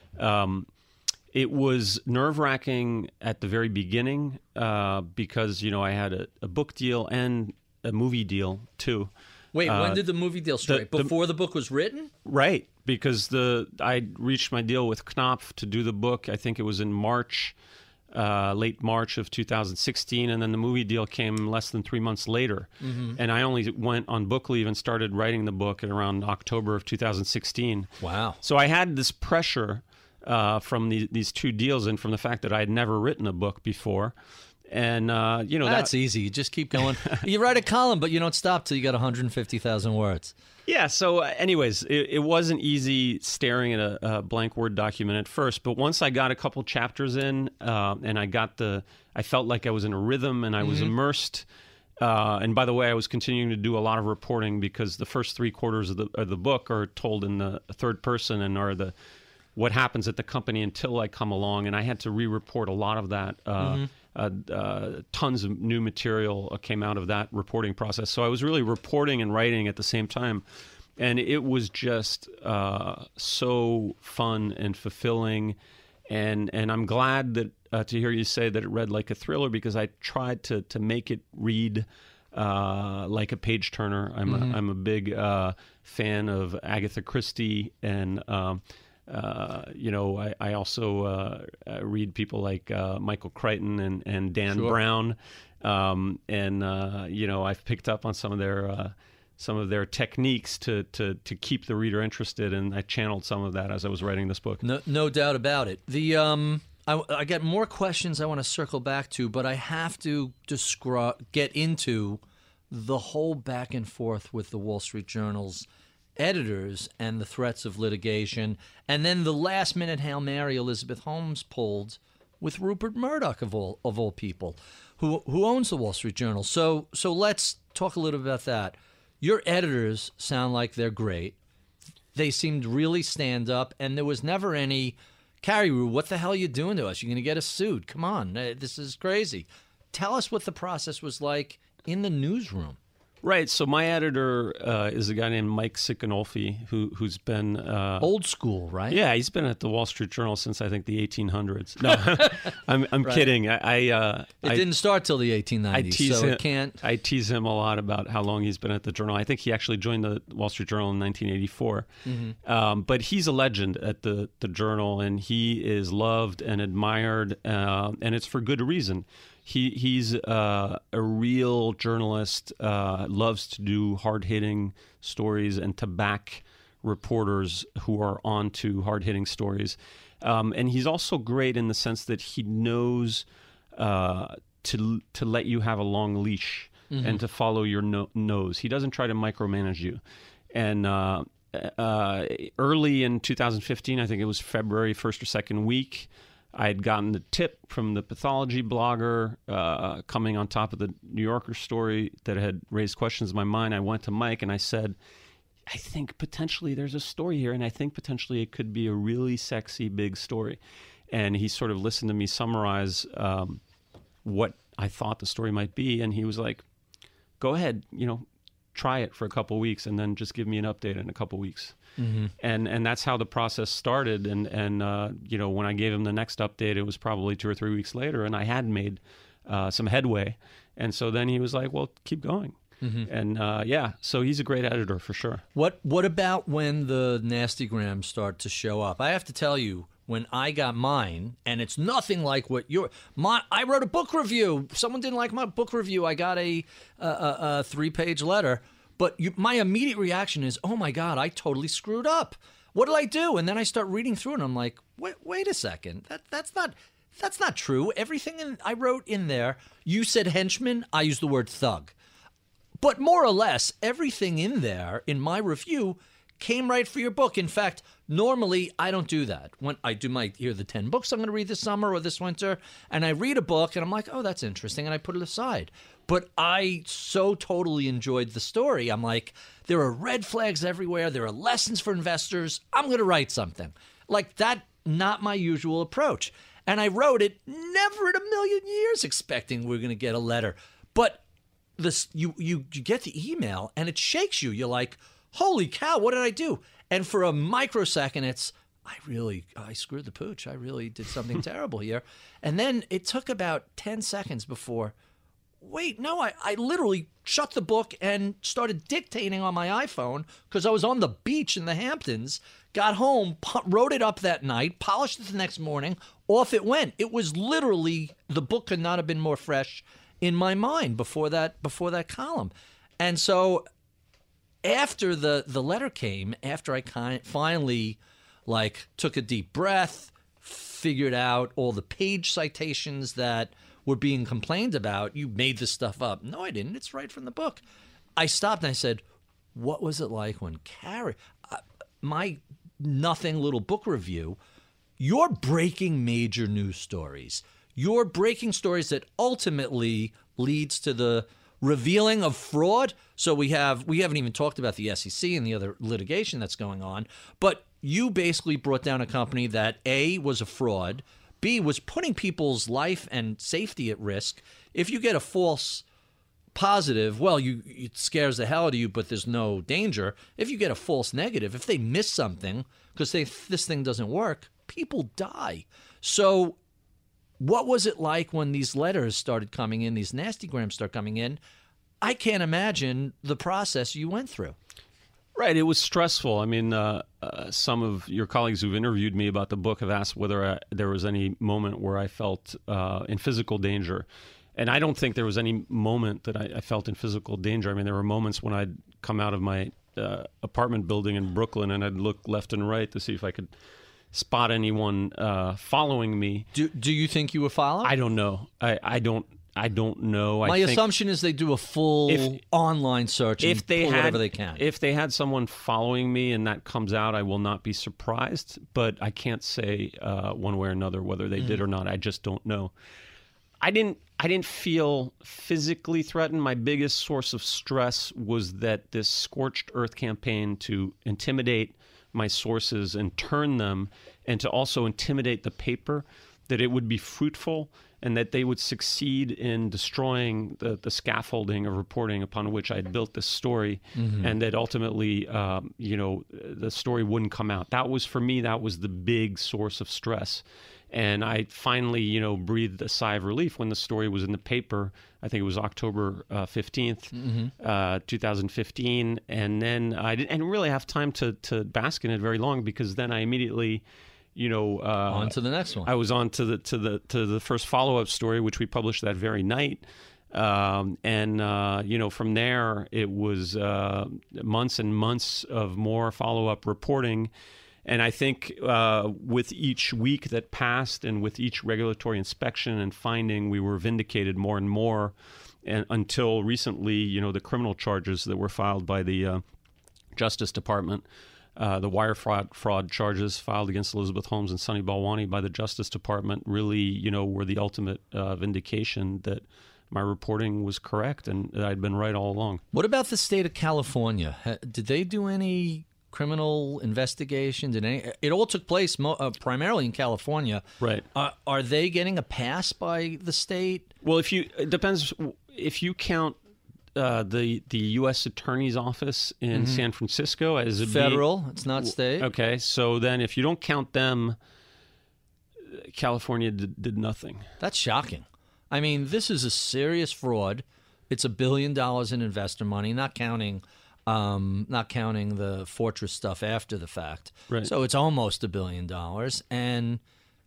Um, it was nerve-wracking at the very beginning uh, because, you know, I had a, a book deal and a movie deal, too. Wait, Uh, when did the movie deal strike? the- the- Before the book was written? Right, because the I reached my deal with Knopf to do the book. I think it was in March, uh, late March of two thousand sixteen, and then the movie deal came less than three months later. Mm-hmm. And I only went on book leave and started writing the book at around October of two thousand sixteen. Wow. So I had this pressure uh, from the, these two deals and from the fact that I had never written a book before. And, uh, you know, That's that, easy. You just keep going. You write a column, but you don't stop till you got one hundred fifty thousand words. Yeah. So, uh, anyways, it, it wasn't easy staring at a, a blank Word document at first, but once I got a couple chapters in, uh, and I got the, I felt like I was in a rhythm and I was immersed. Uh, and by the way, I was continuing to do a lot of reporting because the first three quarters of the of the book are told in the third person and are the what happens at the company until I come along, and I had to re-report a lot of that. Uh, mm-hmm. Uh, uh, tons of new material came out of that reporting process. So I was really reporting and writing at the same time. And it was just uh, so fun and fulfilling. And and I'm glad that uh, to hear you say that it read like a thriller, because I tried to to make it read uh, like a page turner. I'm mm-hmm. a, I'm a big uh, fan of Agatha Christie, and um, Uh, you know, I, I also uh, read people like uh, Michael Crichton and, and Dan Sure. Brown, um, and uh, you know, I've picked up on some of their uh, some of their techniques to, to to keep the reader interested, and I channeled some of that as I was writing this book. No, no doubt about it. The um, I, I get more questions I want to circle back to, but I have to descri- get into the whole back and forth with the Wall Street Journal's editors and the threats of litigation, and then the last-minute Hail Mary Elizabeth Holmes pulled with Rupert Murdoch of all of all people, who who owns the Wall Street Journal. So so let's talk a little about that. Your editors sound like they're great. They seemed really stand up, and there was never any, Carrie, what the hell are you doing to us? You're going to get us sued. Come on, this is crazy. Tell us what the process was like in the newsroom. Right. So my editor uh, is a guy named Mike Sicanolfi, who who's been uh, old school, right? Yeah, he's been at the Wall Street Journal since I think the eighteen hundreds. No, I'm I'm right. kidding. I, I uh, it I, didn't start till the eighteen nineties, I tease so him, it can't. I tease him a lot about how long he's been at the Journal. I think he actually joined the Wall Street Journal in nineteen eighty-four. Mm-hmm. Um, but he's a legend at the the Journal, and he is loved and admired, uh, and it's for good reason. He he's uh, a real journalist, uh, loves to do hard-hitting stories and to back reporters who are on to hard-hitting stories. Um, and he's also great in the sense that he knows uh, to to let you have a long leash mm-hmm. and to follow your no- nose. He doesn't try to micromanage you. And uh, uh, early in two thousand fifteen, I think it was February first or second week, I had gotten the tip from the pathology blogger uh, coming on top of the New Yorker story that had raised questions in my mind. I went to Mike and I said, I think potentially there's a story here, and I think potentially it could be a really sexy, big story. And he sort of listened to me summarize um, what I thought the story might be, and he was like, go ahead, you know, try it for a couple of weeks and then just give me an update in a couple of weeks. Mm-hmm. And and that's how the process started. And, and uh, you know, when I gave him the next update, it was probably two or three weeks later, and I had made uh, some headway. And so then he was like, well, keep going. Mm-hmm. And uh, yeah, so he's a great editor for sure. What What about when the nastygrams start to show up? I have to tell you, when I got mine, and it's nothing like what your my I wrote a book review. Someone didn't like my book review. I got a a, a, a three page letter, but you, my immediate reaction is, oh my God, I totally screwed up. What did I do? And then I start reading through, and I'm like, wait, wait a second, that that's not that's not true. Everything in, I wrote in there, you said henchman, I used the word thug. But more or less, everything in there in my review came right for your book. In fact, normally I don't do that. When I do my, here are the ten books I'm going to read this summer or this winter, and I read a book and I'm like, oh, that's interesting, and I put it aside. But I so totally enjoyed the story. I'm like, there are red flags everywhere. There are lessons for investors. I'm going to write something. Like that, not my usual approach. And I wrote it, never in a million years expecting we're going to get a letter. But this, you, you, you get the email and it shakes you. You're like, holy cow, what did I do? And for a microsecond, it's, I really, I screwed the pooch. I really did something terrible here. And then it took about ten seconds before, wait, no, I, I literally shut the book and started dictating on my iPhone because I was on the beach in the Hamptons, got home, po- wrote it up that night, polished it the next morning, off it went. It was literally, the book could not have been more fresh in my mind before that before that column. And so after the, the letter came, after I kind finally like took a deep breath, figured out all the page citations that were being complained about, you made this stuff up. No, I didn't. It's right from the book. I stopped and I said, what was it like when Carrie, uh, my nothing little book review, you're breaking major news stories. You're breaking stories that ultimately leads to the revealing of fraud. So we have we haven't even talked about the S E C and the other litigation that's going on, but you basically brought down a company that A, was a fraud, B, was putting people's life and safety at risk. If you get a false positive, well, you it scares the hell out of you, but there's no danger. If you get a false negative, if they miss something because they this thing doesn't work, people die. So what was it like when these letters started coming in, these nastygrams start coming in? I can't imagine the process you went through. Right. It was stressful. I mean, uh, uh, some of your colleagues who've interviewed me about the book have asked whether I, there was any moment where I felt uh, in physical danger. And I don't think there was any moment that I, I felt in physical danger. I mean, there were moments when I'd come out of my uh, apartment building in Brooklyn and I'd look left and right to see if I could spot anyone uh, following me. Do Do you think you were followed? I don't know. I, I don't. I don't know. My I think assumption is they do a full if, online search and if they pull had, whatever they can. If they had someone following me and that comes out, I will not be surprised. But I can't say uh, one way or another whether they mm. did or not. I just don't know. I didn't. I didn't feel physically threatened. My biggest source of stress was that this scorched earth campaign to intimidate my sources and turn them, and to also intimidate the paper, that it would be fruitful and that they would succeed in destroying the, the scaffolding of reporting upon which I had built this story, mm-hmm. and that ultimately, um, you know, the story wouldn't come out. That was, for me, that was the big source of stress. And I finally, you know, breathed a sigh of relief when the story was in the paper. I think it was October uh, fifteenth, mm-hmm. uh, two thousand fifteen. And then I didn't, I didn't really have time to, to bask in it very long, because then I immediately... You know, uh, on to the next one. I was on to the to the to the first follow-up story, which we published that very night, um, and uh, you know, from there it was uh, months and months of more follow-up reporting, and I think uh, with each week that passed, and with each regulatory inspection and finding, we were vindicated more and more, and until recently, you know, the criminal charges that were filed by the uh, Justice Department. Uh, the wire fraud fraud charges filed against Elizabeth Holmes and Sunny Balwani by the Justice Department really, you know, were the ultimate uh, vindication that my reporting was correct and that I'd been right all along. What about the state of California? Did they do any criminal investigation? Did any? It all took place mo- uh, primarily in California. Right. Uh, are they getting a pass by the state? Well, if you it depends if you count. Uh, the the U S Attorney's Office in mm-hmm. San Francisco as a federal, being, it's not state. Okay, so then if you don't count them, California did, did nothing. That's shocking. I mean, this is a serious fraud. It's a billion dollars in investor money, not counting, um, not counting the Fortress stuff after the fact. Right. So it's almost a billion dollars, and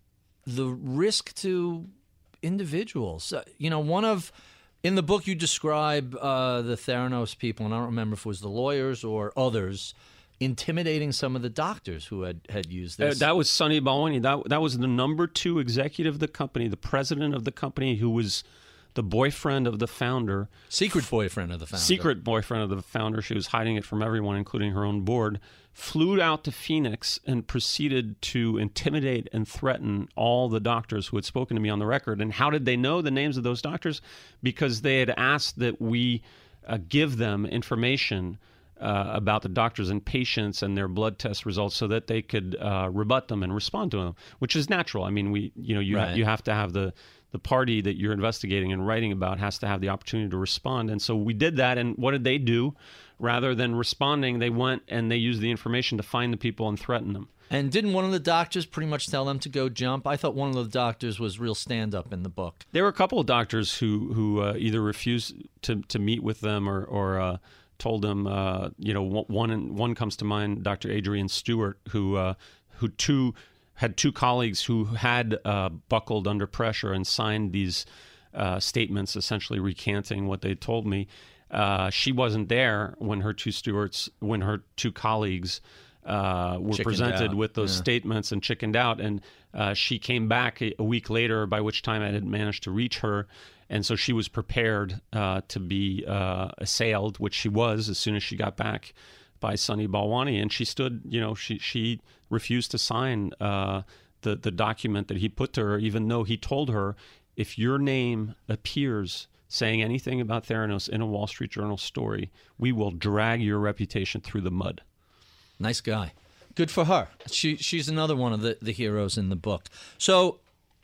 the risk to individuals. Uh, you know, one of In the book, you describe uh, the Theranos people, and I don't remember if it was the lawyers or others, intimidating some of the doctors who had, had used this. Uh, that was Sunny Balwani. That, that was the number two executive of the company, the president of the company, who was the boyfriend of the founder. Secret boyfriend of the founder. Secret boyfriend of the founder. She was hiding it from everyone, including her own board. Flew out to Phoenix and proceeded to intimidate and threaten all the doctors who had spoken to me on the record. And how did they know the names of those doctors? Because they had asked that we uh, give them information uh, about the doctors and patients and their blood test results so that they could uh, rebut them and respond to them, which is natural. I mean, we, you know, you right. ha- you have to have the the party that you're investigating and writing about has to have the opportunity to respond. And so we did that. And what did they do? Rather than responding, they went and they used the information to find the people and threaten them. And didn't one of the doctors pretty much tell them to go jump? I thought one of the doctors was real stand-up in the book. There were a couple of doctors who who uh, either refused to, to meet with them or, or uh, told them, uh, you know, one one comes to mind, Doctor Adrian Stewart, who uh, who two had two colleagues who had uh, buckled under pressure and signed these uh, statements, essentially recanting what they told me. Uh, she wasn't there when her two stewards, when her two colleagues uh, were Chickened presented out. with those Yeah. statements and chickened out. And uh, she came back a, a week later, by which time I had managed to reach her. And so she was prepared uh, to be uh, assailed, which she was as soon as she got back, by Sunny Balwani. And she stood, you know, she she refused to sign uh, the, the document that he put to her, even though he told her, if your name appears saying anything about Theranos in a Wall Street Journal story, we will drag your reputation through the mud. Nice guy. Good for her. She She's another one of the, the heroes in the book. So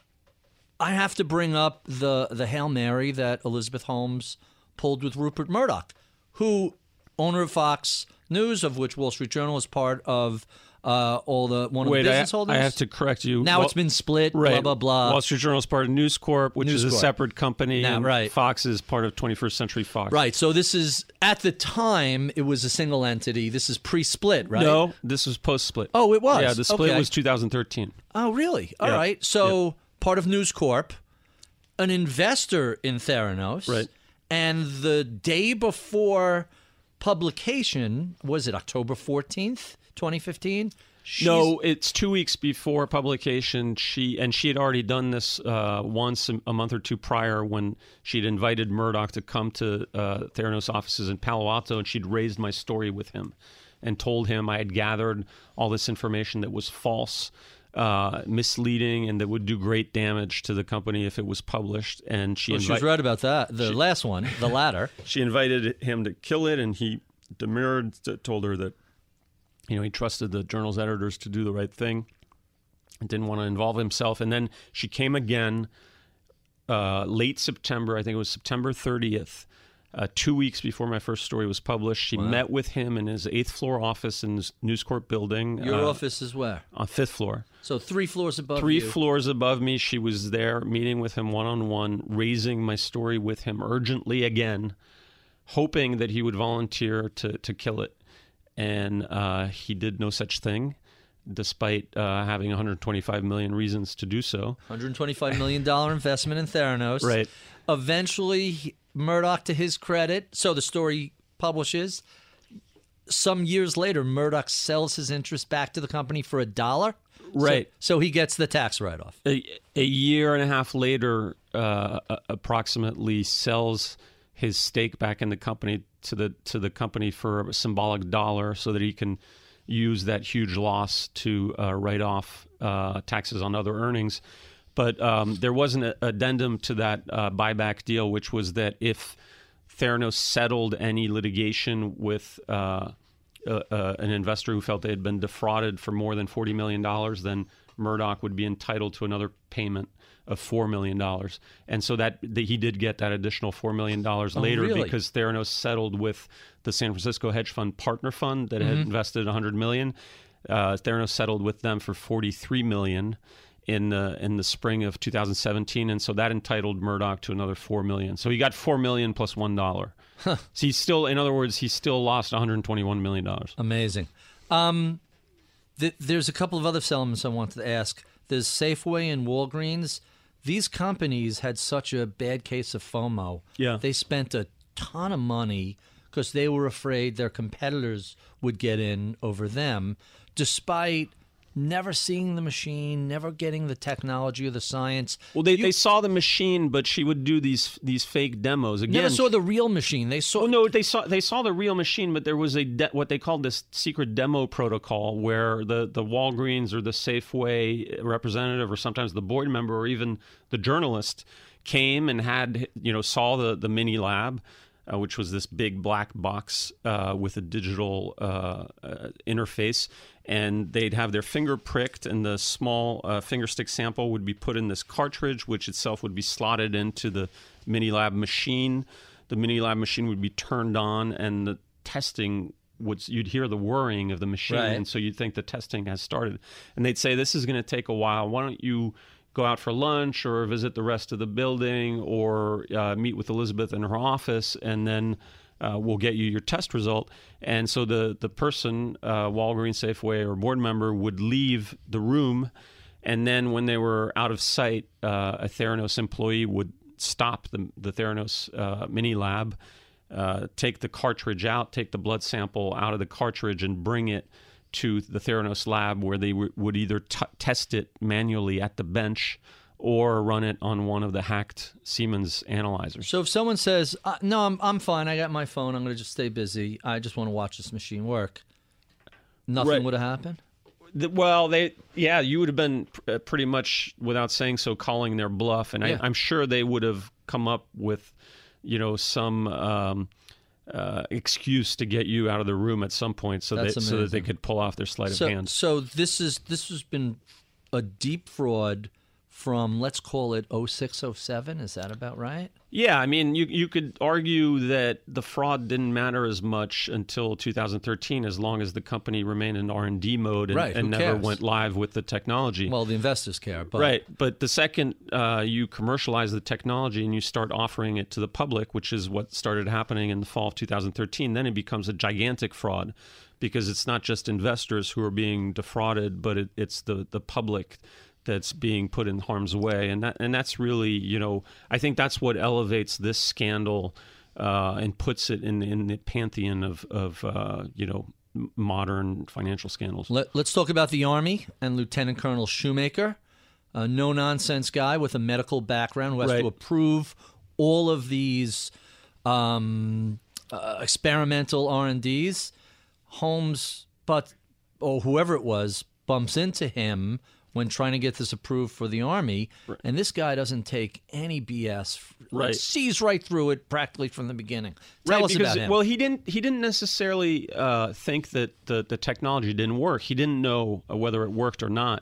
I have to bring up the, the Hail Mary that Elizabeth Holmes pulled with Rupert Murdoch, who, owner of Fox News, of which Wall Street Journal is part of, uh, all the one of Wait, the business I, holders. I have to correct you. Now Wall, it's been split, right. blah, blah, blah. Wall Street Journal is part of News Corp, which News is a Corp. separate company. Now, and right. Fox is part of twenty-first Century Fox. Right. So this is, at the time, it was a single entity. This is pre-split, right? No, this was post-split. Oh, it was? Yeah, the split Okay. was two thousand thirteen. Oh, really? All Yeah. right. So Yeah. part of News Corp, an investor in Theranos. Right. And the day before publication, was it October fourteenth, twenty fifteen? She's, No, it's two weeks before publication. She and she had already done this uh, once a, a month or two prior when she'd invited Murdoch to come to uh, Theranos offices in Palo Alto, and she'd raised my story with him and told him I had gathered all this information that was false, uh, misleading, and that would do great damage to the company if it was published. And she, well, invi- she was right about that. The she, last one, the latter. She invited him to kill it, and he demurred, told her that, you know, he trusted the journal's editors to do the right thing and didn't want to involve himself. And then she came again uh, late September, I think it was September thirtieth, uh, two weeks before my first story was published. She wow. met with him in his eighth floor office in his News Corp building. Your uh, office is where? On fifth floor. So three floors above Three you. floors above me. She was there meeting with him one-on-one, raising my story with him urgently again, hoping that he would volunteer to, to kill it. And uh, he did no such thing, despite uh, having one hundred twenty-five million reasons to do so. one hundred twenty-five million dollars investment in Theranos. Right. Eventually, he- Murdoch, to his credit, so the story publishes. Some years later, Murdoch sells his interest back to the company for a dollar. Right. So, so he gets the tax write-off. A, a year and a half later, uh, approximately, sells his stake back in the company to the to the company for a symbolic dollar, so that he can use that huge loss to uh, write off uh, taxes on other earnings. But um, there was an addendum to that uh, buyback deal, which was that if Theranos settled any litigation with uh, uh, uh, an investor who felt they had been defrauded for more than forty million dollars, then Murdoch would be entitled to another payment of four million dollars. And so that, that he did get that additional four million dollars Oh, later really? because Theranos settled with the San Francisco hedge fund Partner Fund that had Mm-hmm. invested one hundred million dollars. Uh, Theranos settled with them for forty-three million dollars in the in the spring of two thousand seventeen, and so that entitled Murdoch to another four million dollars. So he got four million dollars plus one dollar. Huh. So he's still, in other words, he still lost one hundred twenty-one million dollars. Amazing. Um, th- there's a couple of other settlements I wanted to ask. There's Safeway and Walgreens. These companies had such a bad case of FOMO. Yeah. They spent a ton of money because they were afraid their competitors would get in over them, despite never seeing the machine, never getting the technology or the science. Well, they, You they saw the machine, but she would do these these fake demos again. never saw the real machine. They saw. Well, no, they saw they saw the real machine, but there was a de- what they called this secret demo protocol, where the, the Walgreens or the Safeway representative, or sometimes the board member, or even the journalist, came and had you know saw the the mini lab, uh, which was this big black box uh, with a digital uh, uh, interface. And they'd have their finger pricked, and the small uh, finger stick sample would be put in this cartridge, which itself would be slotted into the mini lab machine. The mini lab machine would be turned on, and the testing would, you'd hear the whirring of the machine, Right. and so you'd think the testing has started. And they'd say, this is going to take a while. Why don't you go out for lunch or visit the rest of the building, or uh, meet with Elizabeth in her office, and then Uh, we'll get you your test result. And so the the person, uh, Walgreens, Safeway, or board member would leave the room, and then when they were out of sight, uh, a Theranos employee would stop the, the Theranos uh, mini lab, uh, take the cartridge out, take the blood sample out of the cartridge, and bring it to the Theranos lab, where they w- would either t- test it manually at the bench or run it on one of the hacked Siemens analyzers. So if someone says, uh, no, I'm I'm fine. I got my phone. I'm going to just stay busy. I just want to watch this machine work. Nothing Right. would have happened? The, well, they yeah, you would have been pr- uh, pretty much, without saying so, calling their bluff, and Yeah. I, I'm sure they would have come up with, you know, some um, uh, excuse to get you out of the room at some point, so That's that so that they amazing. could pull off their sleight So, of hand. so this is this has been a deep fraud from, let's call it oh six, oh seven. Is that about right? Yeah, I mean, you you could argue that the fraud didn't matter as much until two thousand thirteen, as long as the company remained in R and D mode and, Right, and who never cares? went live with the technology. Well, the investors care. But Right, but the second uh, you commercialize the technology and you start offering it to the public, which is what started happening in the fall of two thousand thirteen, then it becomes a gigantic fraud, because it's not just investors who are being defrauded, but it, it's the, the public that's being put in harm's way. And that and that's really, you know, I think that's what elevates this scandal uh, and puts it in in the pantheon of, of uh, you know, modern financial scandals. Let, let's talk about the Army and Lieutenant Colonel Shoemaker, a no-nonsense guy with a medical background who has Right. to approve all of these um, uh, experimental R and Ds. Holmes, but or whoever it was, bumps into him when trying to get this approved for the Army, right. and this guy doesn't take any B S. Like, right. sees right through it practically from the beginning. Tell right, us because, about him. Well, he didn't. He didn't necessarily uh, think that the, the technology didn't work. He didn't know whether it worked or not.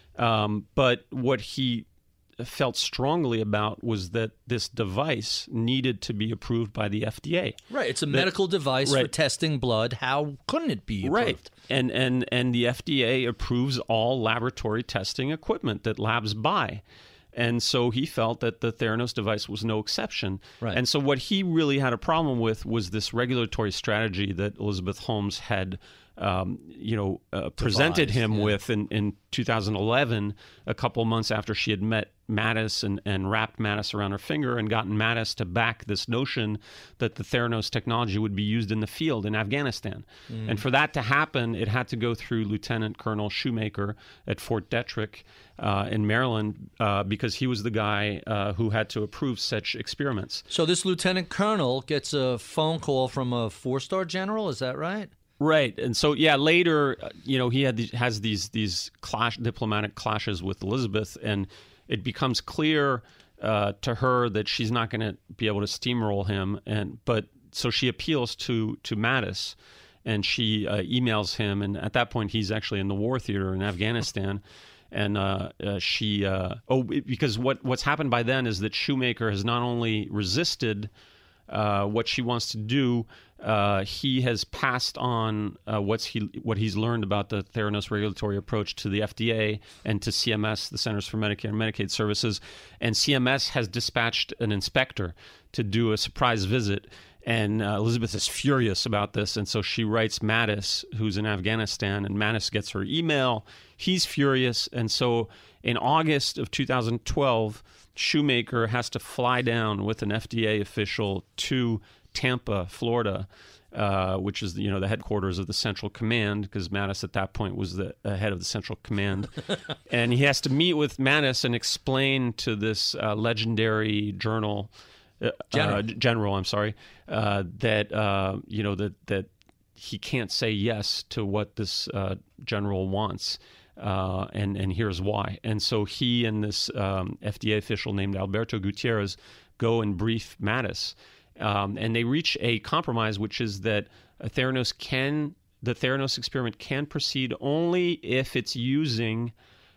Um, but what he felt strongly about was that this device needed to be approved by the F D A. Right, it's a that, medical device right. for testing blood. How couldn't it be approved? Right, and and and the F D A approves all laboratory testing equipment that labs buy. And so he felt that the Theranos device was no exception. Right. And so what he really had a problem with was this regulatory strategy that Elizabeth Holmes had Um, you know, uh, presented Devised, him yeah. with in, in two thousand eleven, a couple months after she had met Mattis and, and wrapped Mattis around her finger and gotten Mattis to back this notion that the Theranos technology would be used in the field in Afghanistan. Mm. And for that to happen, it had to go through Lieutenant Colonel Shoemaker at Fort Detrick uh, in Maryland uh, because he was the guy uh, who had to approve such experiments. So this Lieutenant Colonel gets a phone call from a four-star general, is that right? Right, and so yeah, later, you know, he had these, has these these clash, diplomatic clashes with Elizabeth, and it becomes clear uh, to her that she's not going to be able to steamroll him, and but so she appeals to to Mattis, and she uh, emails him, and at that point he's actually in the war theater in Afghanistan. And uh, uh, she, uh, oh, because what what's happened by then is that Shoemaker has not only resisted uh, what she wants to do, uh, he has passed on uh, what's he what he's learned about the Theranos regulatory approach to the F D A and to C M S, the Centers for Medicare and Medicaid Services, and C M S has dispatched an inspector to do a surprise visit. And uh, Elizabeth is furious about this, and so she writes Mattis, who's in Afghanistan, and Mattis gets her email. He's furious, and so in August of two thousand twelve, Shoemaker has to fly down with an F D A official to Tampa, Florida, uh, which is you know the headquarters of the Central Command, because Mattis at that point was the uh, head of the Central Command, and he has to meet with Mattis and explain to this uh, legendary journal. Uh, General. Uh, general, I'm sorry, uh, that uh, you know that that he can't say yes to what this uh, general wants, uh, and and here's why. And so he and this um, F D A official named Alberto Gutierrez go and brief Mattis, um, and they reach a compromise, which is that a Theranos can the Theranos experiment can proceed only if it's using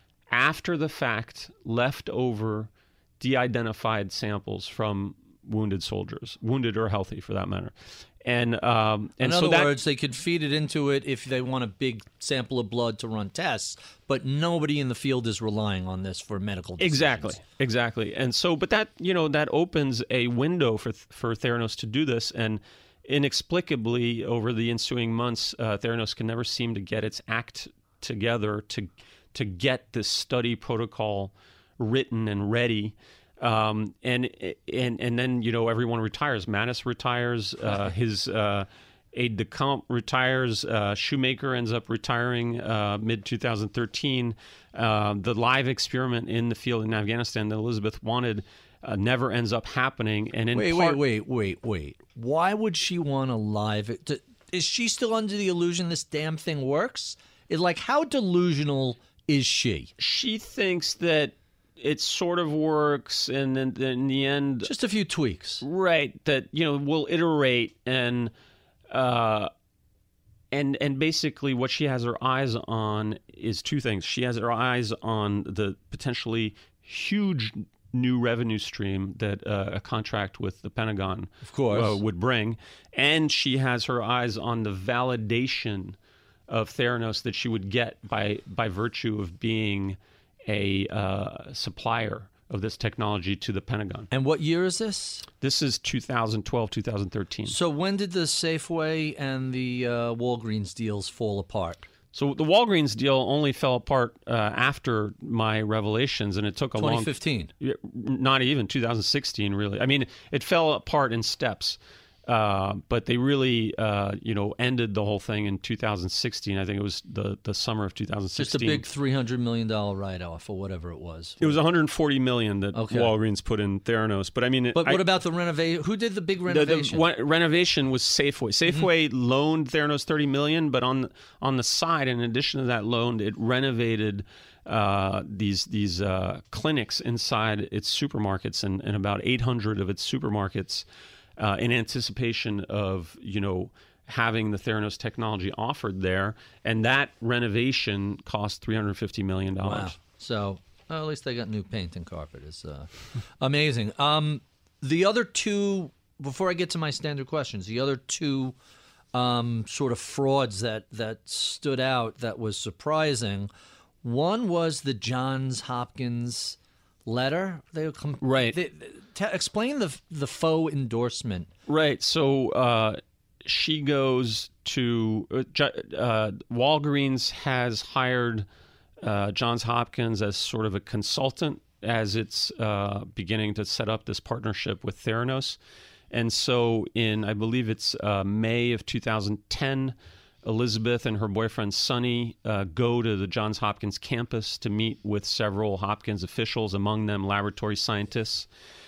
after the fact leftover de-identified samples from wounded soldiers, wounded or healthy for that matter. And um, and in so other that, words, they could feed it into it if they want a big sample of blood to run tests, but nobody in the field is relying on this for medical decisions. Exactly, exactly. And so, but that, you know, that opens a window for for Theranos to do this, and inexplicably over the ensuing months, uh, Theranos can never seem to get its act together to to get this study protocol written and ready. Um, and and and then you know everyone retires. Mattis retires. Uh, his uh, aide de camp retires. Uh, Shoemaker ends up retiring uh, mid twenty thirteen. Uh, the live experiment in the field in Afghanistan that Elizabeth wanted uh, never ends up happening. And in wait, part, wait, wait, wait, wait. Why would she want to live it? To, is she still under the illusion this damn thing works? Is like how delusional is she? She thinks that it sort of works, and then in the end, just a few tweaks, right? That you know we'll iterate, and uh, and and basically what she has her eyes on is two things. She has her eyes on the potentially huge new revenue stream that uh, a contract with the Pentagon, of course, uh, would bring, and she has her eyes on the validation of Theranos that she would get by by virtue of being a uh, supplier of this technology to the Pentagon. And what year is this? This is two thousand twelve, two thousand thirteen. So when did the Safeway and the uh, Walgreens deals fall apart? So the Walgreens deal only fell apart uh, after my revelations, and it took a twenty long... fifteen. Not even, two thousand sixteen, really. I mean, it fell apart in steps. Uh, but they really, uh, you know, ended the whole thing in two thousand sixteen. I think it was the, the summer of two thousand sixteen. Just a big three hundred million dollars write-off or whatever it was. It was one hundred forty million dollars that Okay. Walgreens put in Theranos. But I mean, But I, what about the renovation? Who did the big the, renovation? the one, renovation was Safeway. Safeway Mm-hmm. loaned Theranos thirty million dollars, but on on the side, in addition to that loan, it renovated uh, these these uh, clinics inside its supermarkets, and, and about eight hundred of its supermarkets. Uh, in anticipation of, you know, having the Theranos technology offered there. And that renovation cost three hundred fifty million dollars. Wow. So well, at least they got new paint and carpet. It's uh, amazing. Um, the other two, before I get to my standard questions, the other two um, sort of frauds that, that stood out that was surprising, one was the Johns Hopkins letter. They com- Right. They, they, t- explain the the faux endorsement. Right. So uh, she goes to uh, Ju- uh, Walgreens has hired uh, Johns Hopkins as sort of a consultant as it's uh, beginning to set up this partnership with Theranos. And so in, I believe it's uh, May of two thousand ten, Elizabeth and her boyfriend Sonny uh, go to the Johns Hopkins campus to meet with several Hopkins officials, among them laboratory scientists.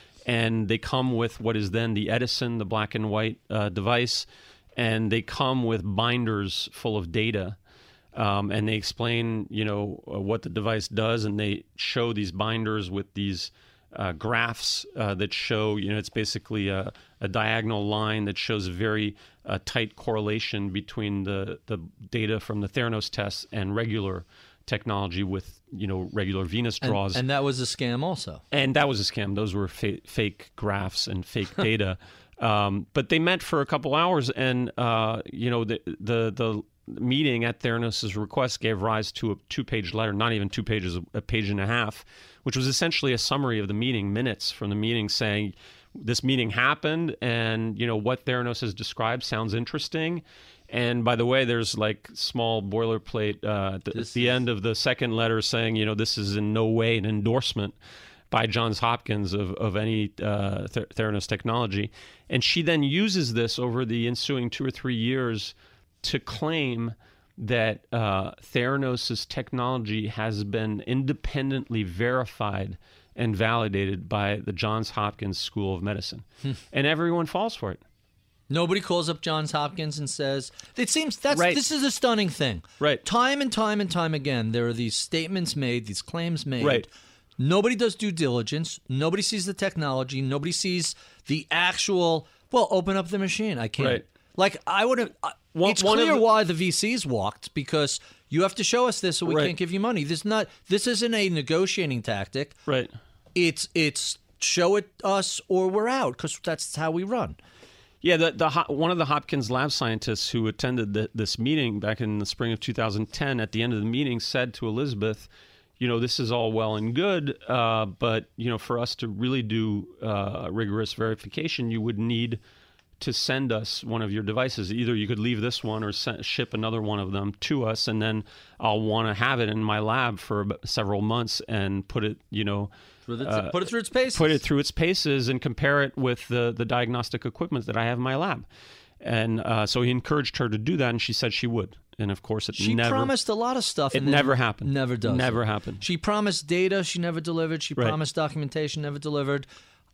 And they come with what is then the Edison, the black and white uh, device, and they come with binders full of data. Um, and they explain, you know, uh, what the device does, and they show these binders with these uh, graphs uh, that show, you know, it's basically a, a diagonal line that shows a very uh, tight correlation between the, the data from the Theranos tests and regular technology with, you know, regular venous draws. And, and that was a scam also. And that was a scam. Those were fa- fake graphs and fake data. um, but they met for a couple hours, and, uh, you know, the, the, the meeting at Theranos' request gave rise to a two-page letter, not even two pages, a page and a half, which was essentially a summary of the meeting, minutes from the meeting saying, this meeting happened, and, you know, what Theranos has described sounds interesting. And by the way, there's like small boilerplate uh, at the, at the end of the second letter saying, you know, this is in no way an endorsement by Johns Hopkins of, of any uh, Ther- Theranos technology. And she then uses this over the ensuing two or three years to claim that uh, Theranos' technology has been independently verified and validated by the Johns Hopkins School of Medicine. And everyone falls for it. Nobody calls up Johns Hopkins and says, it seems that's Right. this is a stunning thing. Right. Time and time and time again, there are these statements made, these claims made. Right. Nobody does due diligence. Nobody sees the technology. Nobody sees the actual, well, open up the machine. I can't. Right. Like, I would have, One- it's one of clear the- why the V Cs walked, because you have to show us this or we Right. can't give you money. This not. This isn't a negotiating tactic. Right. It's, it's show it us or we're out, because that's how we run. Yeah, the, the Ho- one of the Hopkins lab scientists who attended the, this meeting back in the spring of two thousand ten, at the end of the meeting, said to Elizabeth, you know, this is all well and good, uh, but, you know, for us to really do uh, rigorous verification, you would need to send us one of your devices. Either you could leave this one or se- ship another one of them to us, and then I'll want to have it in my lab for ab- several months and put it, you know, Through the- uh, put it through its paces. Put it through its paces and compare it with the, the diagnostic equipment that I have in my lab. And uh, so he encouraged her to do that, and she said she would. And of course, it She never promised a lot of stuff. It and then never happened. Never does. Never it. happened. She promised data. She never delivered. She Right. promised documentation. Never delivered.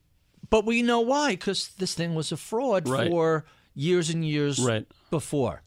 But we know why, because this thing was a fraud Right. for years and years Right. before.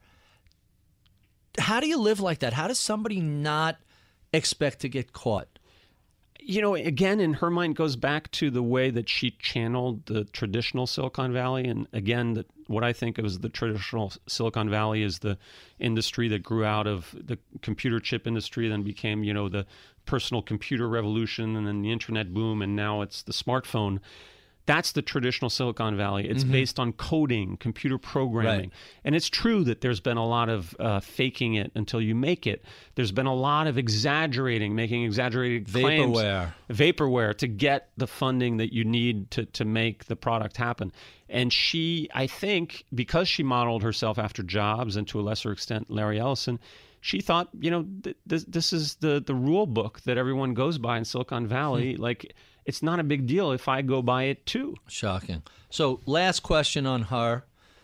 How do you live like that? How does somebody not expect to get caught? You know, again, in her mind, goes back to the way that she channeled the traditional Silicon Valley. And again, the, what I think of as the traditional Silicon Valley is the industry that grew out of the computer chip industry, then became, you know, the personal computer revolution, and then the internet boom, and now it's the smartphone. That's the traditional Silicon Valley. It's mm-hmm. based on coding, computer programming. Right. And it's true that there's been a lot of uh, faking it until you make it. There's been a lot of exaggerating, making exaggerated claims. Vaporware. Vaporware to get the funding that you need to, to make the product happen. And she, I think, because she modeled herself after Jobs and to a lesser extent Larry Ellison, she thought, you know, th- this, this is the, the rule book that everyone goes by in Silicon Valley. Hmm. Like, it's not a big deal if I go by it too. Shocking. So last question on her.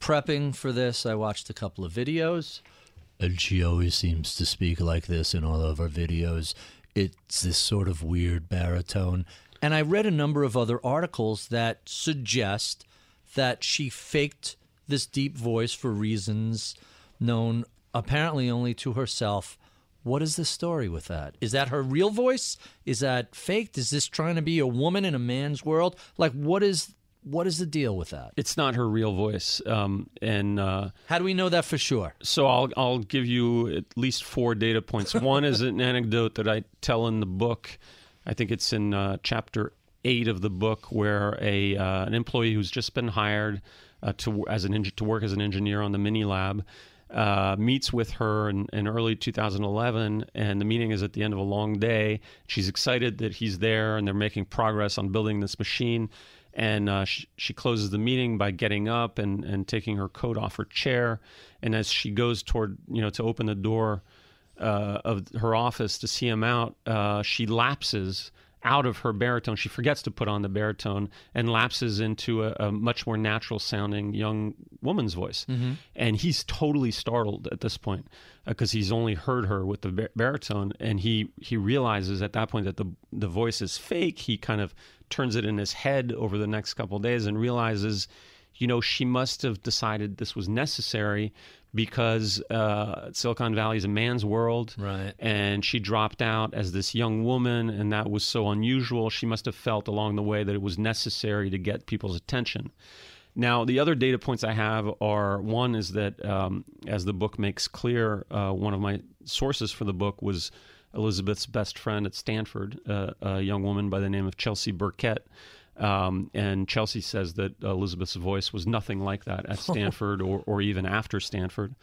prepping for this, I watched a couple of videos, and she always seems to speak like this in all of her videos. It's this sort of weird baritone. And I read a number of other articles that suggest that she faked this deep voice for reasons known apparently only to herself. What is the story with that? Is that her real voice? Is that faked? Is this trying to be a woman in a man's world? Like, what is what is the deal with that? It's not her real voice. Um, and uh, how do we know that for sure? So I'll I'll give you at least four data points. One is an anecdote that I tell in the book. I think it's in uh, chapter eight of the book, where a uh, an employee who's just been hired uh, to as an to work as an engineer on the mini lab uh, meets with her in, in early two thousand eleven, and the meeting is at the end of a long day. She's excited that he's there, and they're making progress on building this machine. And uh, she, she closes the meeting by getting up and, and taking her coat off her chair. And as she goes toward, you know, to open the door uh, of her office to see him out, uh, she lapses out of her baritone. She forgets to put on the baritone and lapses into a, a much more natural sounding young woman's voice. Mm-hmm. And he's totally startled at this point because uh, he's only heard her with the bar- baritone. And he, he realizes at that point that the, the voice is fake. He kind of turns it in his head over the next couple of days and realizes, you know, she must have decided this was necessary because uh, Silicon Valley is a man's world, right? And she dropped out as this young woman, and that was so unusual. She must have felt along the way that it was necessary to get people's attention. Now, the other data points I have are, one is that, um, as the book makes clear, uh, one of my sources for the book was Elizabeth's best friend at Stanford, uh, a young woman by the name of Chelsea Burkett. Um, and Chelsea says that Elizabeth's voice was nothing like that at Stanford or, or even after Stanford.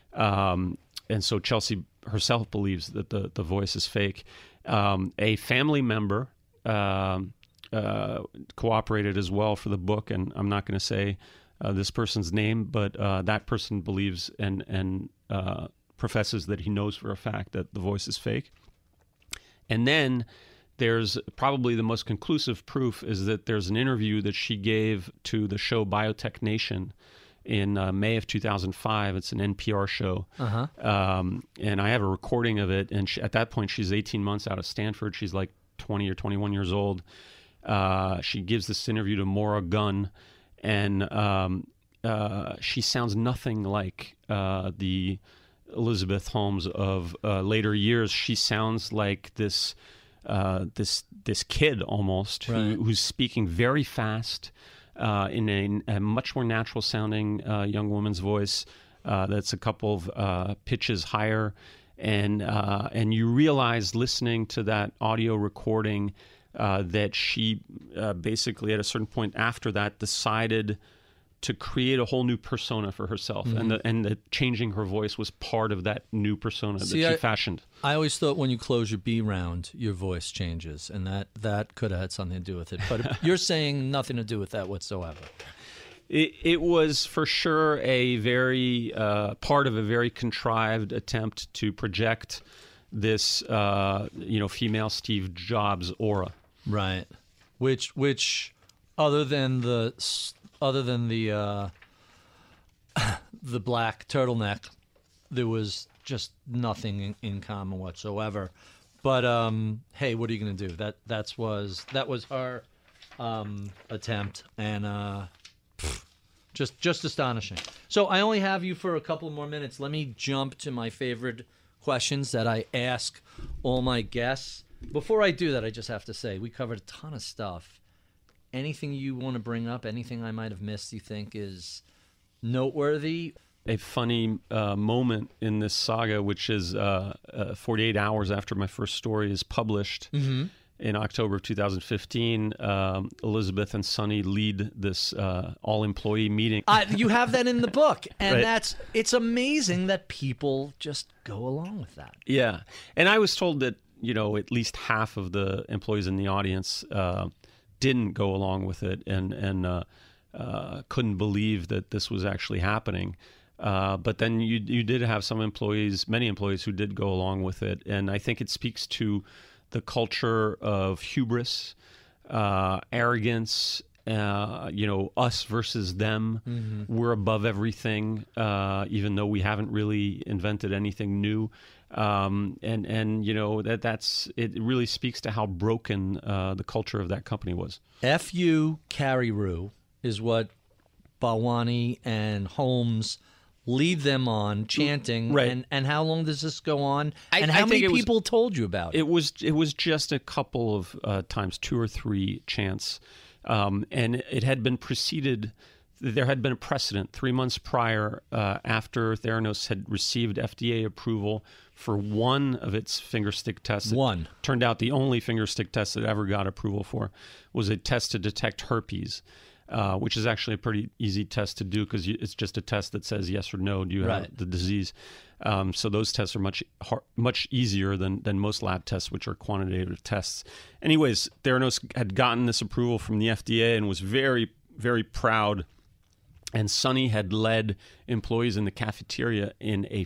Um, and so Chelsea herself believes that the, the voice is fake. Um, a family member um, uh, cooperated as well for the book, and I'm not going to say uh, this person's name, but uh, that person believes and, and uh, professes that he knows for a fact that the voice is fake. And then there's probably the most conclusive proof is that there's an interview that she gave to the show Biotech Nation in uh, May of two thousand five. It's an N P R show. Uh-huh. Um, and I have a recording of it. And she, at that point, she's eighteen months out of Stanford. She's like twenty or twenty-one years old. Uh, she gives this interview to Maura Gunn. And um, uh, she sounds nothing like uh, the Elizabeth Holmes of uh, later years. She sounds like this... Uh, this this kid almost right. who, who's speaking very fast uh, in a, a much more natural sounding uh, young woman's voice uh, that's a couple of uh, pitches higher, and uh, and you realize listening to that audio recording uh, that she uh, basically at a certain point after that decided to create a whole new persona for herself, mm-hmm. and the, and the changing her voice was part of that new persona See, that she I, fashioned. I always thought when you close your B round, your voice changes, and that, that could have had something to do with it. But you're saying nothing to do with that whatsoever. It, it was for sure a very uh, part of a very contrived attempt to project this, uh, you know, female Steve Jobs aura, right? Which, which, other than the other than the uh, the black turtleneck, there was just nothing in, in common whatsoever. But um, hey, what are you going to do? That that's was that was her um, attempt, and uh, pff, just just astonishing. So I only have you for a couple more minutes. Let me jump to my favorite questions that I ask all my guests. Before I do that, I just have to say we covered a ton of stuff. Anything you want to bring up? Anything I might have missed you think is noteworthy? A funny uh, moment in this saga, which is uh, uh, forty-eight hours after my first story is published mm-hmm. in October of two thousand fifteen, um, Elizabeth and Sonny lead this uh, all-employee meeting. Uh, you have that in the book, and right. that's it's amazing that people just go along with that. Yeah, and I was told that, you know, at least half of the employees in the audience uh, didn't go along with it and, and uh, uh, couldn't believe that this was actually happening. Uh, but then you you did have some employees, many employees who did go along with it. And I think it speaks to the culture of hubris, uh, arrogance, uh, you know, us versus them. Mm-hmm. We're above everything, uh, even though we haven't really invented anything new. Um, and, and you know, that that's it really speaks to how broken uh, the culture of that company was. F U Carreyrou is what Balwani and Holmes lead them on, chanting. Right. And, and how long does this go on? I, and how I many think people was, told you about it? It was it was just a couple of uh, times, two or three chants. Um, and it had been preceded, there had been a precedent three months prior uh, after Theranos had received F D A approval for one of its fingerstick tests. One. It turned out the only fingerstick test that ever got approval for was a test to detect herpes. Uh, which is actually a pretty easy test to do because it's just a test that says yes or no, do you right. have the disease? Um, so those tests are much hard, much easier than than most lab tests, which are quantitative tests. Anyways, Theranos had gotten this approval from the F D A and was very, very proud. And Sonny had led employees in the cafeteria in a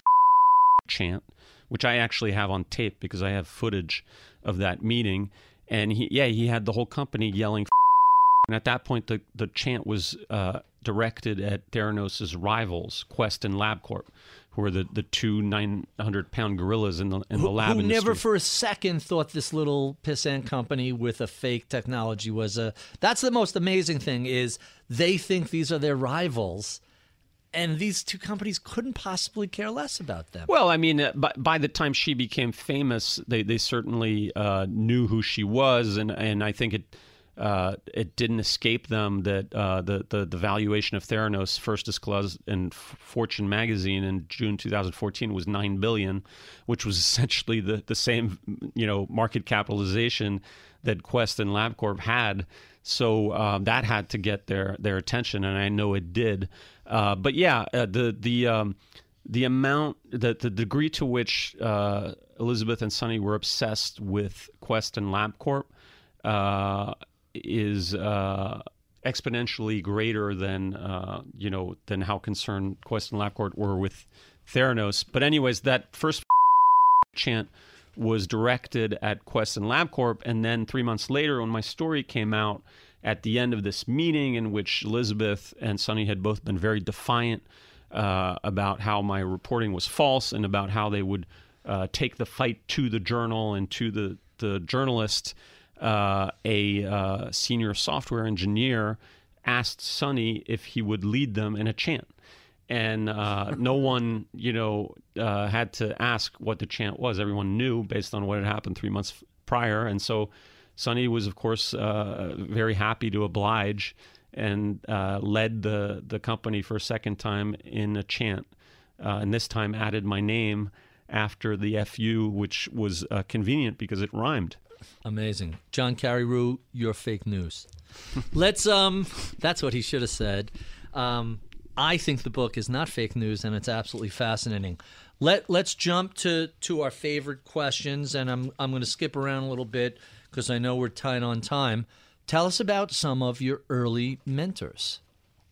chant, which I actually have on tape because I have footage of that meeting. And he, yeah, he had the whole company yelling. And at that point, the, the chant was uh, directed at Theranos' rivals, Quest and LabCorp, who are the, the two nine hundred pound gorillas in the in who, the lab who industry. never for a second thought this little pissant company with a fake technology was a... That's the most amazing thing is they think these are their rivals, and these two companies couldn't possibly care less about them. Well, I mean, uh, by, by the time she became famous, they, they certainly uh, knew who she was, and, and I think it... Uh, it didn't escape them that uh, the, the the valuation of Theranos, first disclosed in Fortune magazine in June two thousand fourteen, was nine billion dollars, which was essentially the, the same you know market capitalization that Quest and LabCorp had. So uh, that had to get their their attention, and I know it did. Uh, but yeah, uh, the the um, the amount, the the degree to which uh, Elizabeth and Sonny were obsessed with Quest and LabCorp. Uh, is uh, exponentially greater than uh, you know than how concerned Quest and LabCorp were with Theranos. But anyways, that first chant was directed at Quest and LabCorp, and then three months later, when my story came out at the end of this meeting, in which Elizabeth and Sonny had both been very defiant uh, about how my reporting was false and about how they would uh, take the fight to the journal and to the the journalist. Uh, a uh, senior software engineer asked Sonny if he would lead them in a chant. And uh, no one, you know, uh, had to ask what the chant was. Everyone knew based on what had happened three months prior. And so Sonny was, of course, uh, very happy to oblige and uh, led the, the company for a second time in a chant. Uh, and this time added my name after the F U, which was uh, convenient because it rhymed. Amazing. John Carreyrou, you're fake news. Let's, um, that's what he should have said. Um, I think the book is not fake news, and it's absolutely fascinating. Let, let's jump to, to our favorite questions, and I'm, I'm going to skip around a little bit because I know we're tight on time. Tell us about some of your early mentors.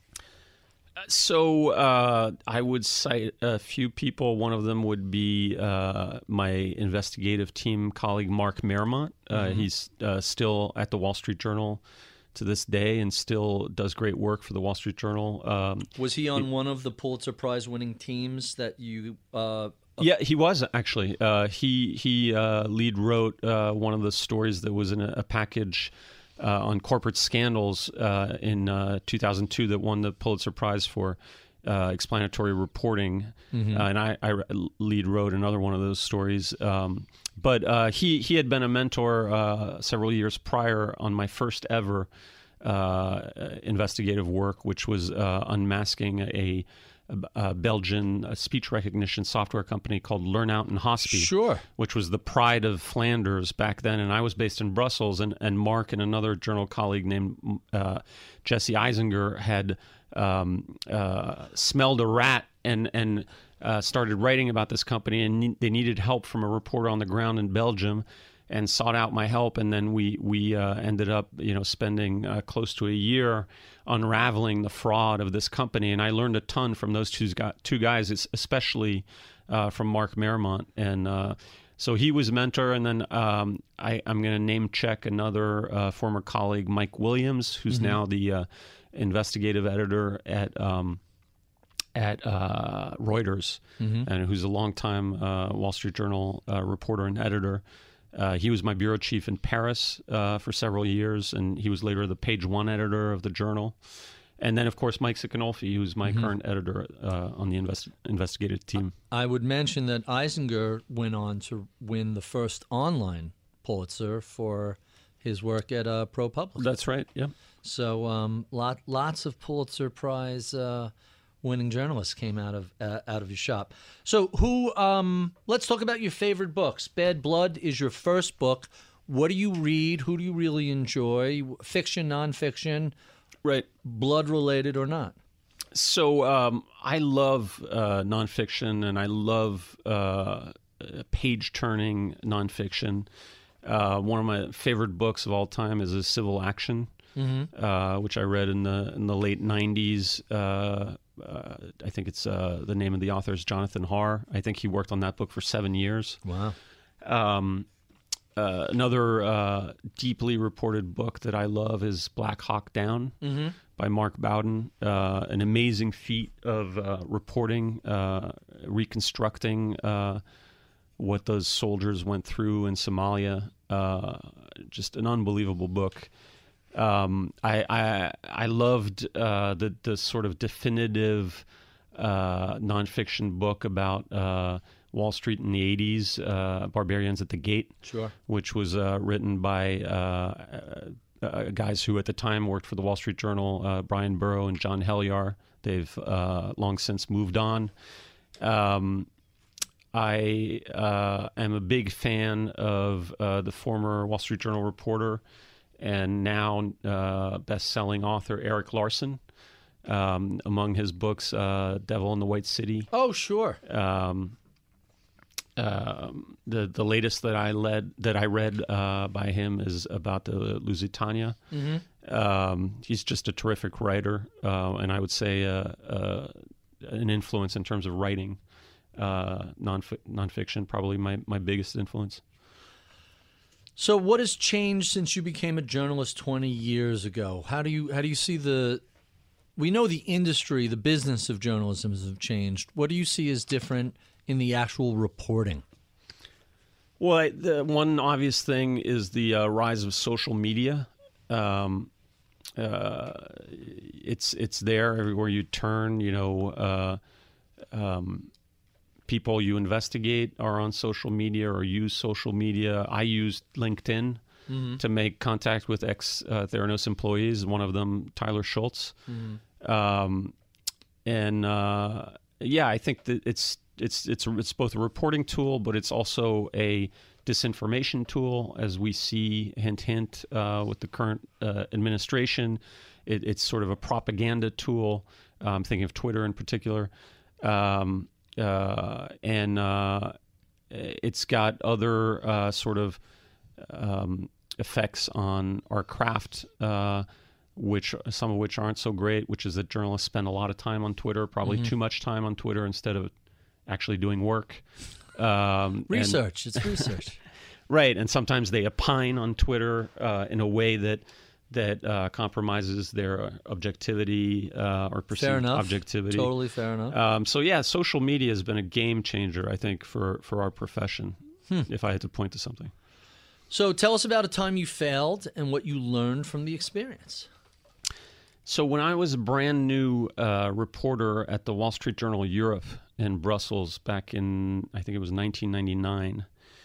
So uh, I would cite a few people. One of them would be uh, my investigative team colleague, Mark Merrimont. Uh, mm-hmm. He's uh, still at the Wall Street Journal to this day and still does great work for the Wall Street Journal. Um, was he on he, one of the Pulitzer Prize winning teams that you... Uh, yeah, he was actually. Uh, he he uh, lead wrote uh, one of the stories that was in a, a package Uh, on corporate scandals uh, in uh, two thousand two that won the Pulitzer Prize for uh, explanatory reporting. Mm-hmm. Uh, and I, I lead wrote another one of those stories. Um, but uh, he, he had been a mentor uh, several years prior on my first ever uh, investigative work, which was uh, unmasking a, a Belgian a speech recognition software company called Lernout and Hospi, sure. which was the pride of Flanders back then. And I was based in Brussels, and, and Mark and another journal colleague named uh, Jesse Eisinger had um, uh, smelled a rat and, and uh, started writing about this company, and ne- they needed help from a reporter on the ground in Belgium, and sought out my help, and then we we uh, ended up, you know, spending uh, close to a year unraveling the fraud of this company, and I learned a ton from those two two guys, especially uh, from Mark Merrimont. And uh, So he was a mentor, and then um, I, I'm going to name check another uh, former colleague, Mike Williams, who's mm-hmm. now the uh, investigative editor at um, at uh, Reuters, mm-hmm. and who's a longtime uh, Wall Street Journal uh, reporter and editor. Uh, he was my bureau chief in Paris uh, for several years, and he was later the page one editor of the Journal. And then, of course, Mike Sicanolfi, who's my mm-hmm. current editor uh, on the invest- investigative team. I would mention that Eisinger went on to win the first online Pulitzer for his work at uh, ProPublica. That's right, yeah. So um, lot, lots of Pulitzer Prize uh, winning journalists came out of uh, out of your shop. So who? Um, let's talk about your favorite books. Bad Blood is your first book. What do you read? Who do you really enjoy? Fiction, nonfiction? Right. Blood-related or not? So um, I love uh, nonfiction, and I love uh, page-turning nonfiction. Uh, one of my favorite books of all time is A Civil Action, mm-hmm. uh, which I read in the in the late nineties. Uh, uh, I think it's uh, the name of the author is Jonathan Harr. I think he worked on that book for seven years. Wow. Um, Uh, another uh, deeply reported book that I love is Black Hawk Down mm-hmm. by Mark Bowden. Uh, an amazing feat of uh, reporting, uh, reconstructing uh, what those soldiers went through in Somalia. Uh, just an unbelievable book. Um, I, I I loved uh, the the sort of definitive uh, nonfiction book about Uh, Wall Street in the eighties, uh, Barbarians at the Gate, sure. which was uh, written by uh, uh, guys who at the time worked for the Wall Street Journal, uh, Brian Burrow and John Helyar. They've uh, long since moved on. Um, I uh, am a big fan of uh, the former Wall Street Journal reporter and now uh, best-selling author Erik Larson. Um, among his books, uh, Devil in the White City. Oh, sure. Um, Um, the the latest that I led that I read uh, by him is about the Lusitania. Mm-hmm. Um, he's just a terrific writer, uh, and I would say uh, uh, an influence in terms of writing uh, non nonfiction. Probably my, my biggest influence. So, what has changed since you became a journalist twenty years ago? How do you how do you see the? We know the industry, the business of journalism has changed. What do you see as different in the actual reporting? Well, I, the one obvious thing is the uh, rise of social media. Um, uh, it's it's there everywhere you turn. You know, uh, um, people you investigate are on social media or use social media. I used LinkedIn mm-hmm. to make contact with ex uh, Theranos employees. One of them, Tyler Schultz, mm-hmm. um, and uh, yeah, I think that it's. It's it's it's both a reporting tool, but it's also a disinformation tool, as we see hint hint uh, with the current uh, administration. It, it's sort of a propaganda tool. I'm um, thinking of Twitter in particular, um, uh, and uh, it's got other uh, sort of um, effects on our craft. Uh, which some of which aren't so great, which is that journalists spend a lot of time on Twitter, probably mm-hmm. too much time on Twitter instead of actually doing work. Um, research, and, it's research. Right, and sometimes they opine on Twitter uh, in a way that that uh, compromises their objectivity uh, or perceived objectivity. Totally fair enough. Um, so yeah, social media has been a game changer, I think, for, for our profession, hmm. if I had to point to something. So tell us about a time you failed and what you learned from the experience. So when I was a brand new uh, reporter at the Wall Street Journal Europe in Brussels back in, I think it was nineteen ninety-nine,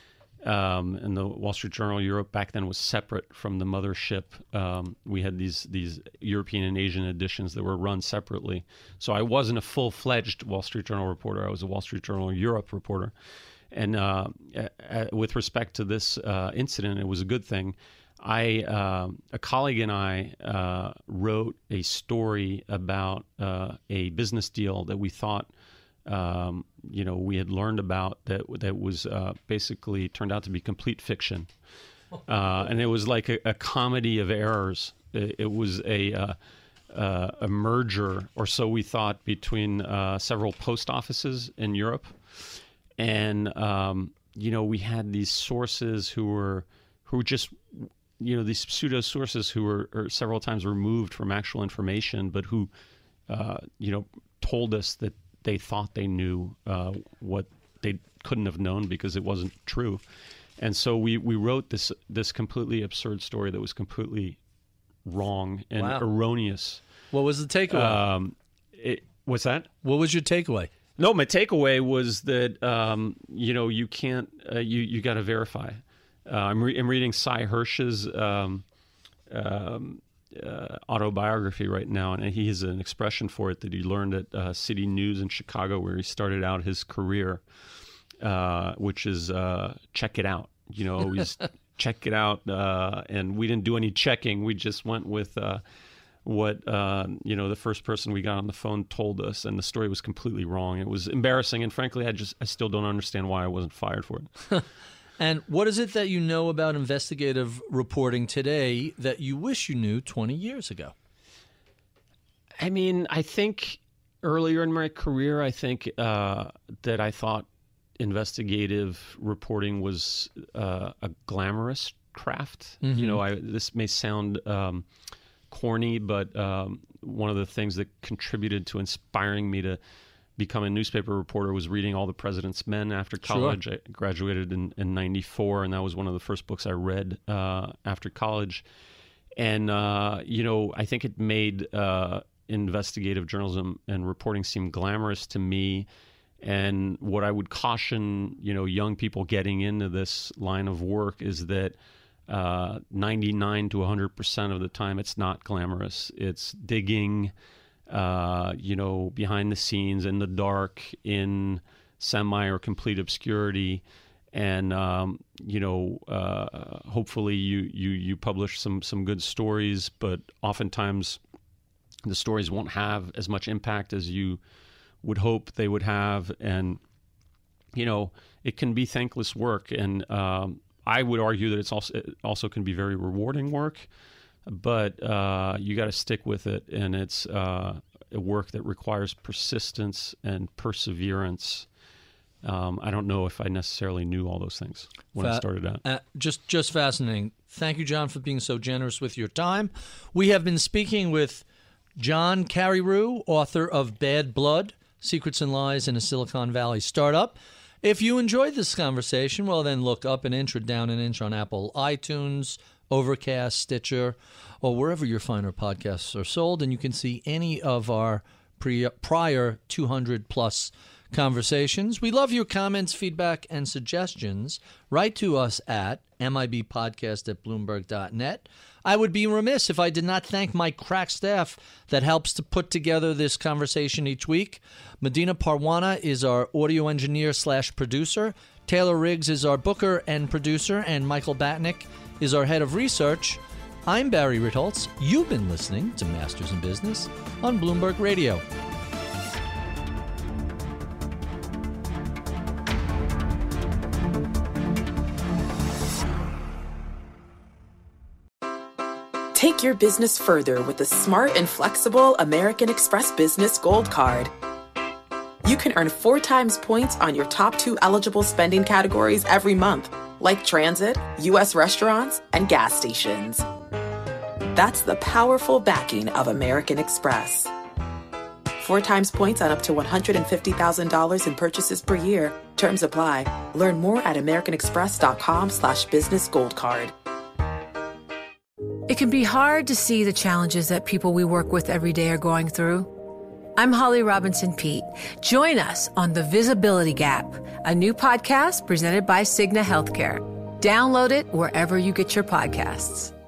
um, and the Wall Street Journal Europe back then was separate from the mothership. Um, we had these these European and Asian editions that were run separately. So I wasn't a full-fledged Wall Street Journal reporter. I was a Wall Street Journal Europe reporter. And uh, uh, with respect to this uh, incident, it was a good thing. I, uh, a colleague and I uh, wrote a story about uh, a business deal that we thought, um, you know, we had learned about that that was uh, basically turned out to be complete fiction, uh, and it was like a, a comedy of errors. It, it was a uh, uh, a merger, or so we thought, between uh, several post offices in Europe, and um, you know, we had these sources who were who were just, you know, these pseudo sources who were, were several times removed from actual information, but who, uh, you know, told us that they thought they knew uh, what they couldn't have known because it wasn't true. And so we, we wrote this this completely absurd story that was completely wrong and Wow. erroneous. What was the takeaway? Um, it, what's that? What was your takeaway? No, my takeaway was that um, you know you can't uh, you you got to verify. Uh, I'm, re- I'm reading Cy Hirsch's um, um, uh, autobiography right now, and he has an expression for it that he learned at uh, City News in Chicago, where he started out his career, uh, which is uh, check it out. You know, always check it out, uh, and we didn't do any checking. We just went with. Uh, what uh, you know the first person we got on the phone told us, and the story was completely wrong. It was embarrassing, and frankly, I just I still don't understand why I wasn't fired for it. And what is it that you know about investigative reporting today that you wish you knew twenty years ago? I mean, I think earlier in my career, I think uh, that I thought investigative reporting was uh, a glamorous craft. Mm-hmm. You know, I, this may sound um, corny, but um, one of the things that contributed to inspiring me to become a newspaper reporter was reading All the President's Men after college. Sure. I graduated in, in ninety-four, and that was one of the first books I read uh, after college. And, uh, you know, I think it made uh, investigative journalism and reporting seem glamorous to me. And what I would caution, you know, young people getting into this line of work is that uh, ninety-nine to one hundred percent of the time it's not glamorous. It's digging, uh, you know, behind the scenes, in the dark, in semi or complete obscurity. And, um, you know, uh, hopefully you, you, you publish some, some good stories, but oftentimes the stories won't have as much impact as you would hope they would have. And, you know, it can be thankless work. And um, I would argue that it's also, it also can be very rewarding work, but uh, you got to stick with it. And it's uh, a work that requires persistence and perseverance. Um, I don't know if I necessarily knew all those things when Fa- I started out. Uh, just, just fascinating. Thank you, John, for being so generous with your time. We have been speaking with John Carreyrou, author of Bad Blood, Secrets and Lies in a Silicon Valley Startup. If you enjoyed this conversation, well, then look up an inch or down an inch on Apple iTunes, Overcast, Stitcher, or wherever your finer podcasts are sold, and you can see any of our pre- prior two hundred plus conversations. We love your comments, feedback, and suggestions. Write to us at mibpodcast at bloomberg dot net. I would be remiss if I did not thank my crack staff that helps to put together this conversation each week. Medina Parwana is our audio engineer slash producer. Taylor Riggs is our booker and producer, and Michael Batnick is our head of research. I'm Barry Ritholtz. You've been listening to Masters in Business on Bloomberg Radio. Take your business further with the smart and flexible American Express Business Gold Card. You can earn four times points on your top two eligible spending categories every month, like transit, U S restaurants, and gas stations. That's the powerful backing of American Express. Four times points on up to one hundred fifty thousand dollars in purchases per year. Terms apply. Learn more at americanexpress.com slash business gold card. It can be hard to see the challenges that people we work with every day are going through. I'm Holly Robinson Peete. Join us on The Visibility Gap, a new podcast presented by Cigna Healthcare. Download it wherever you get your podcasts.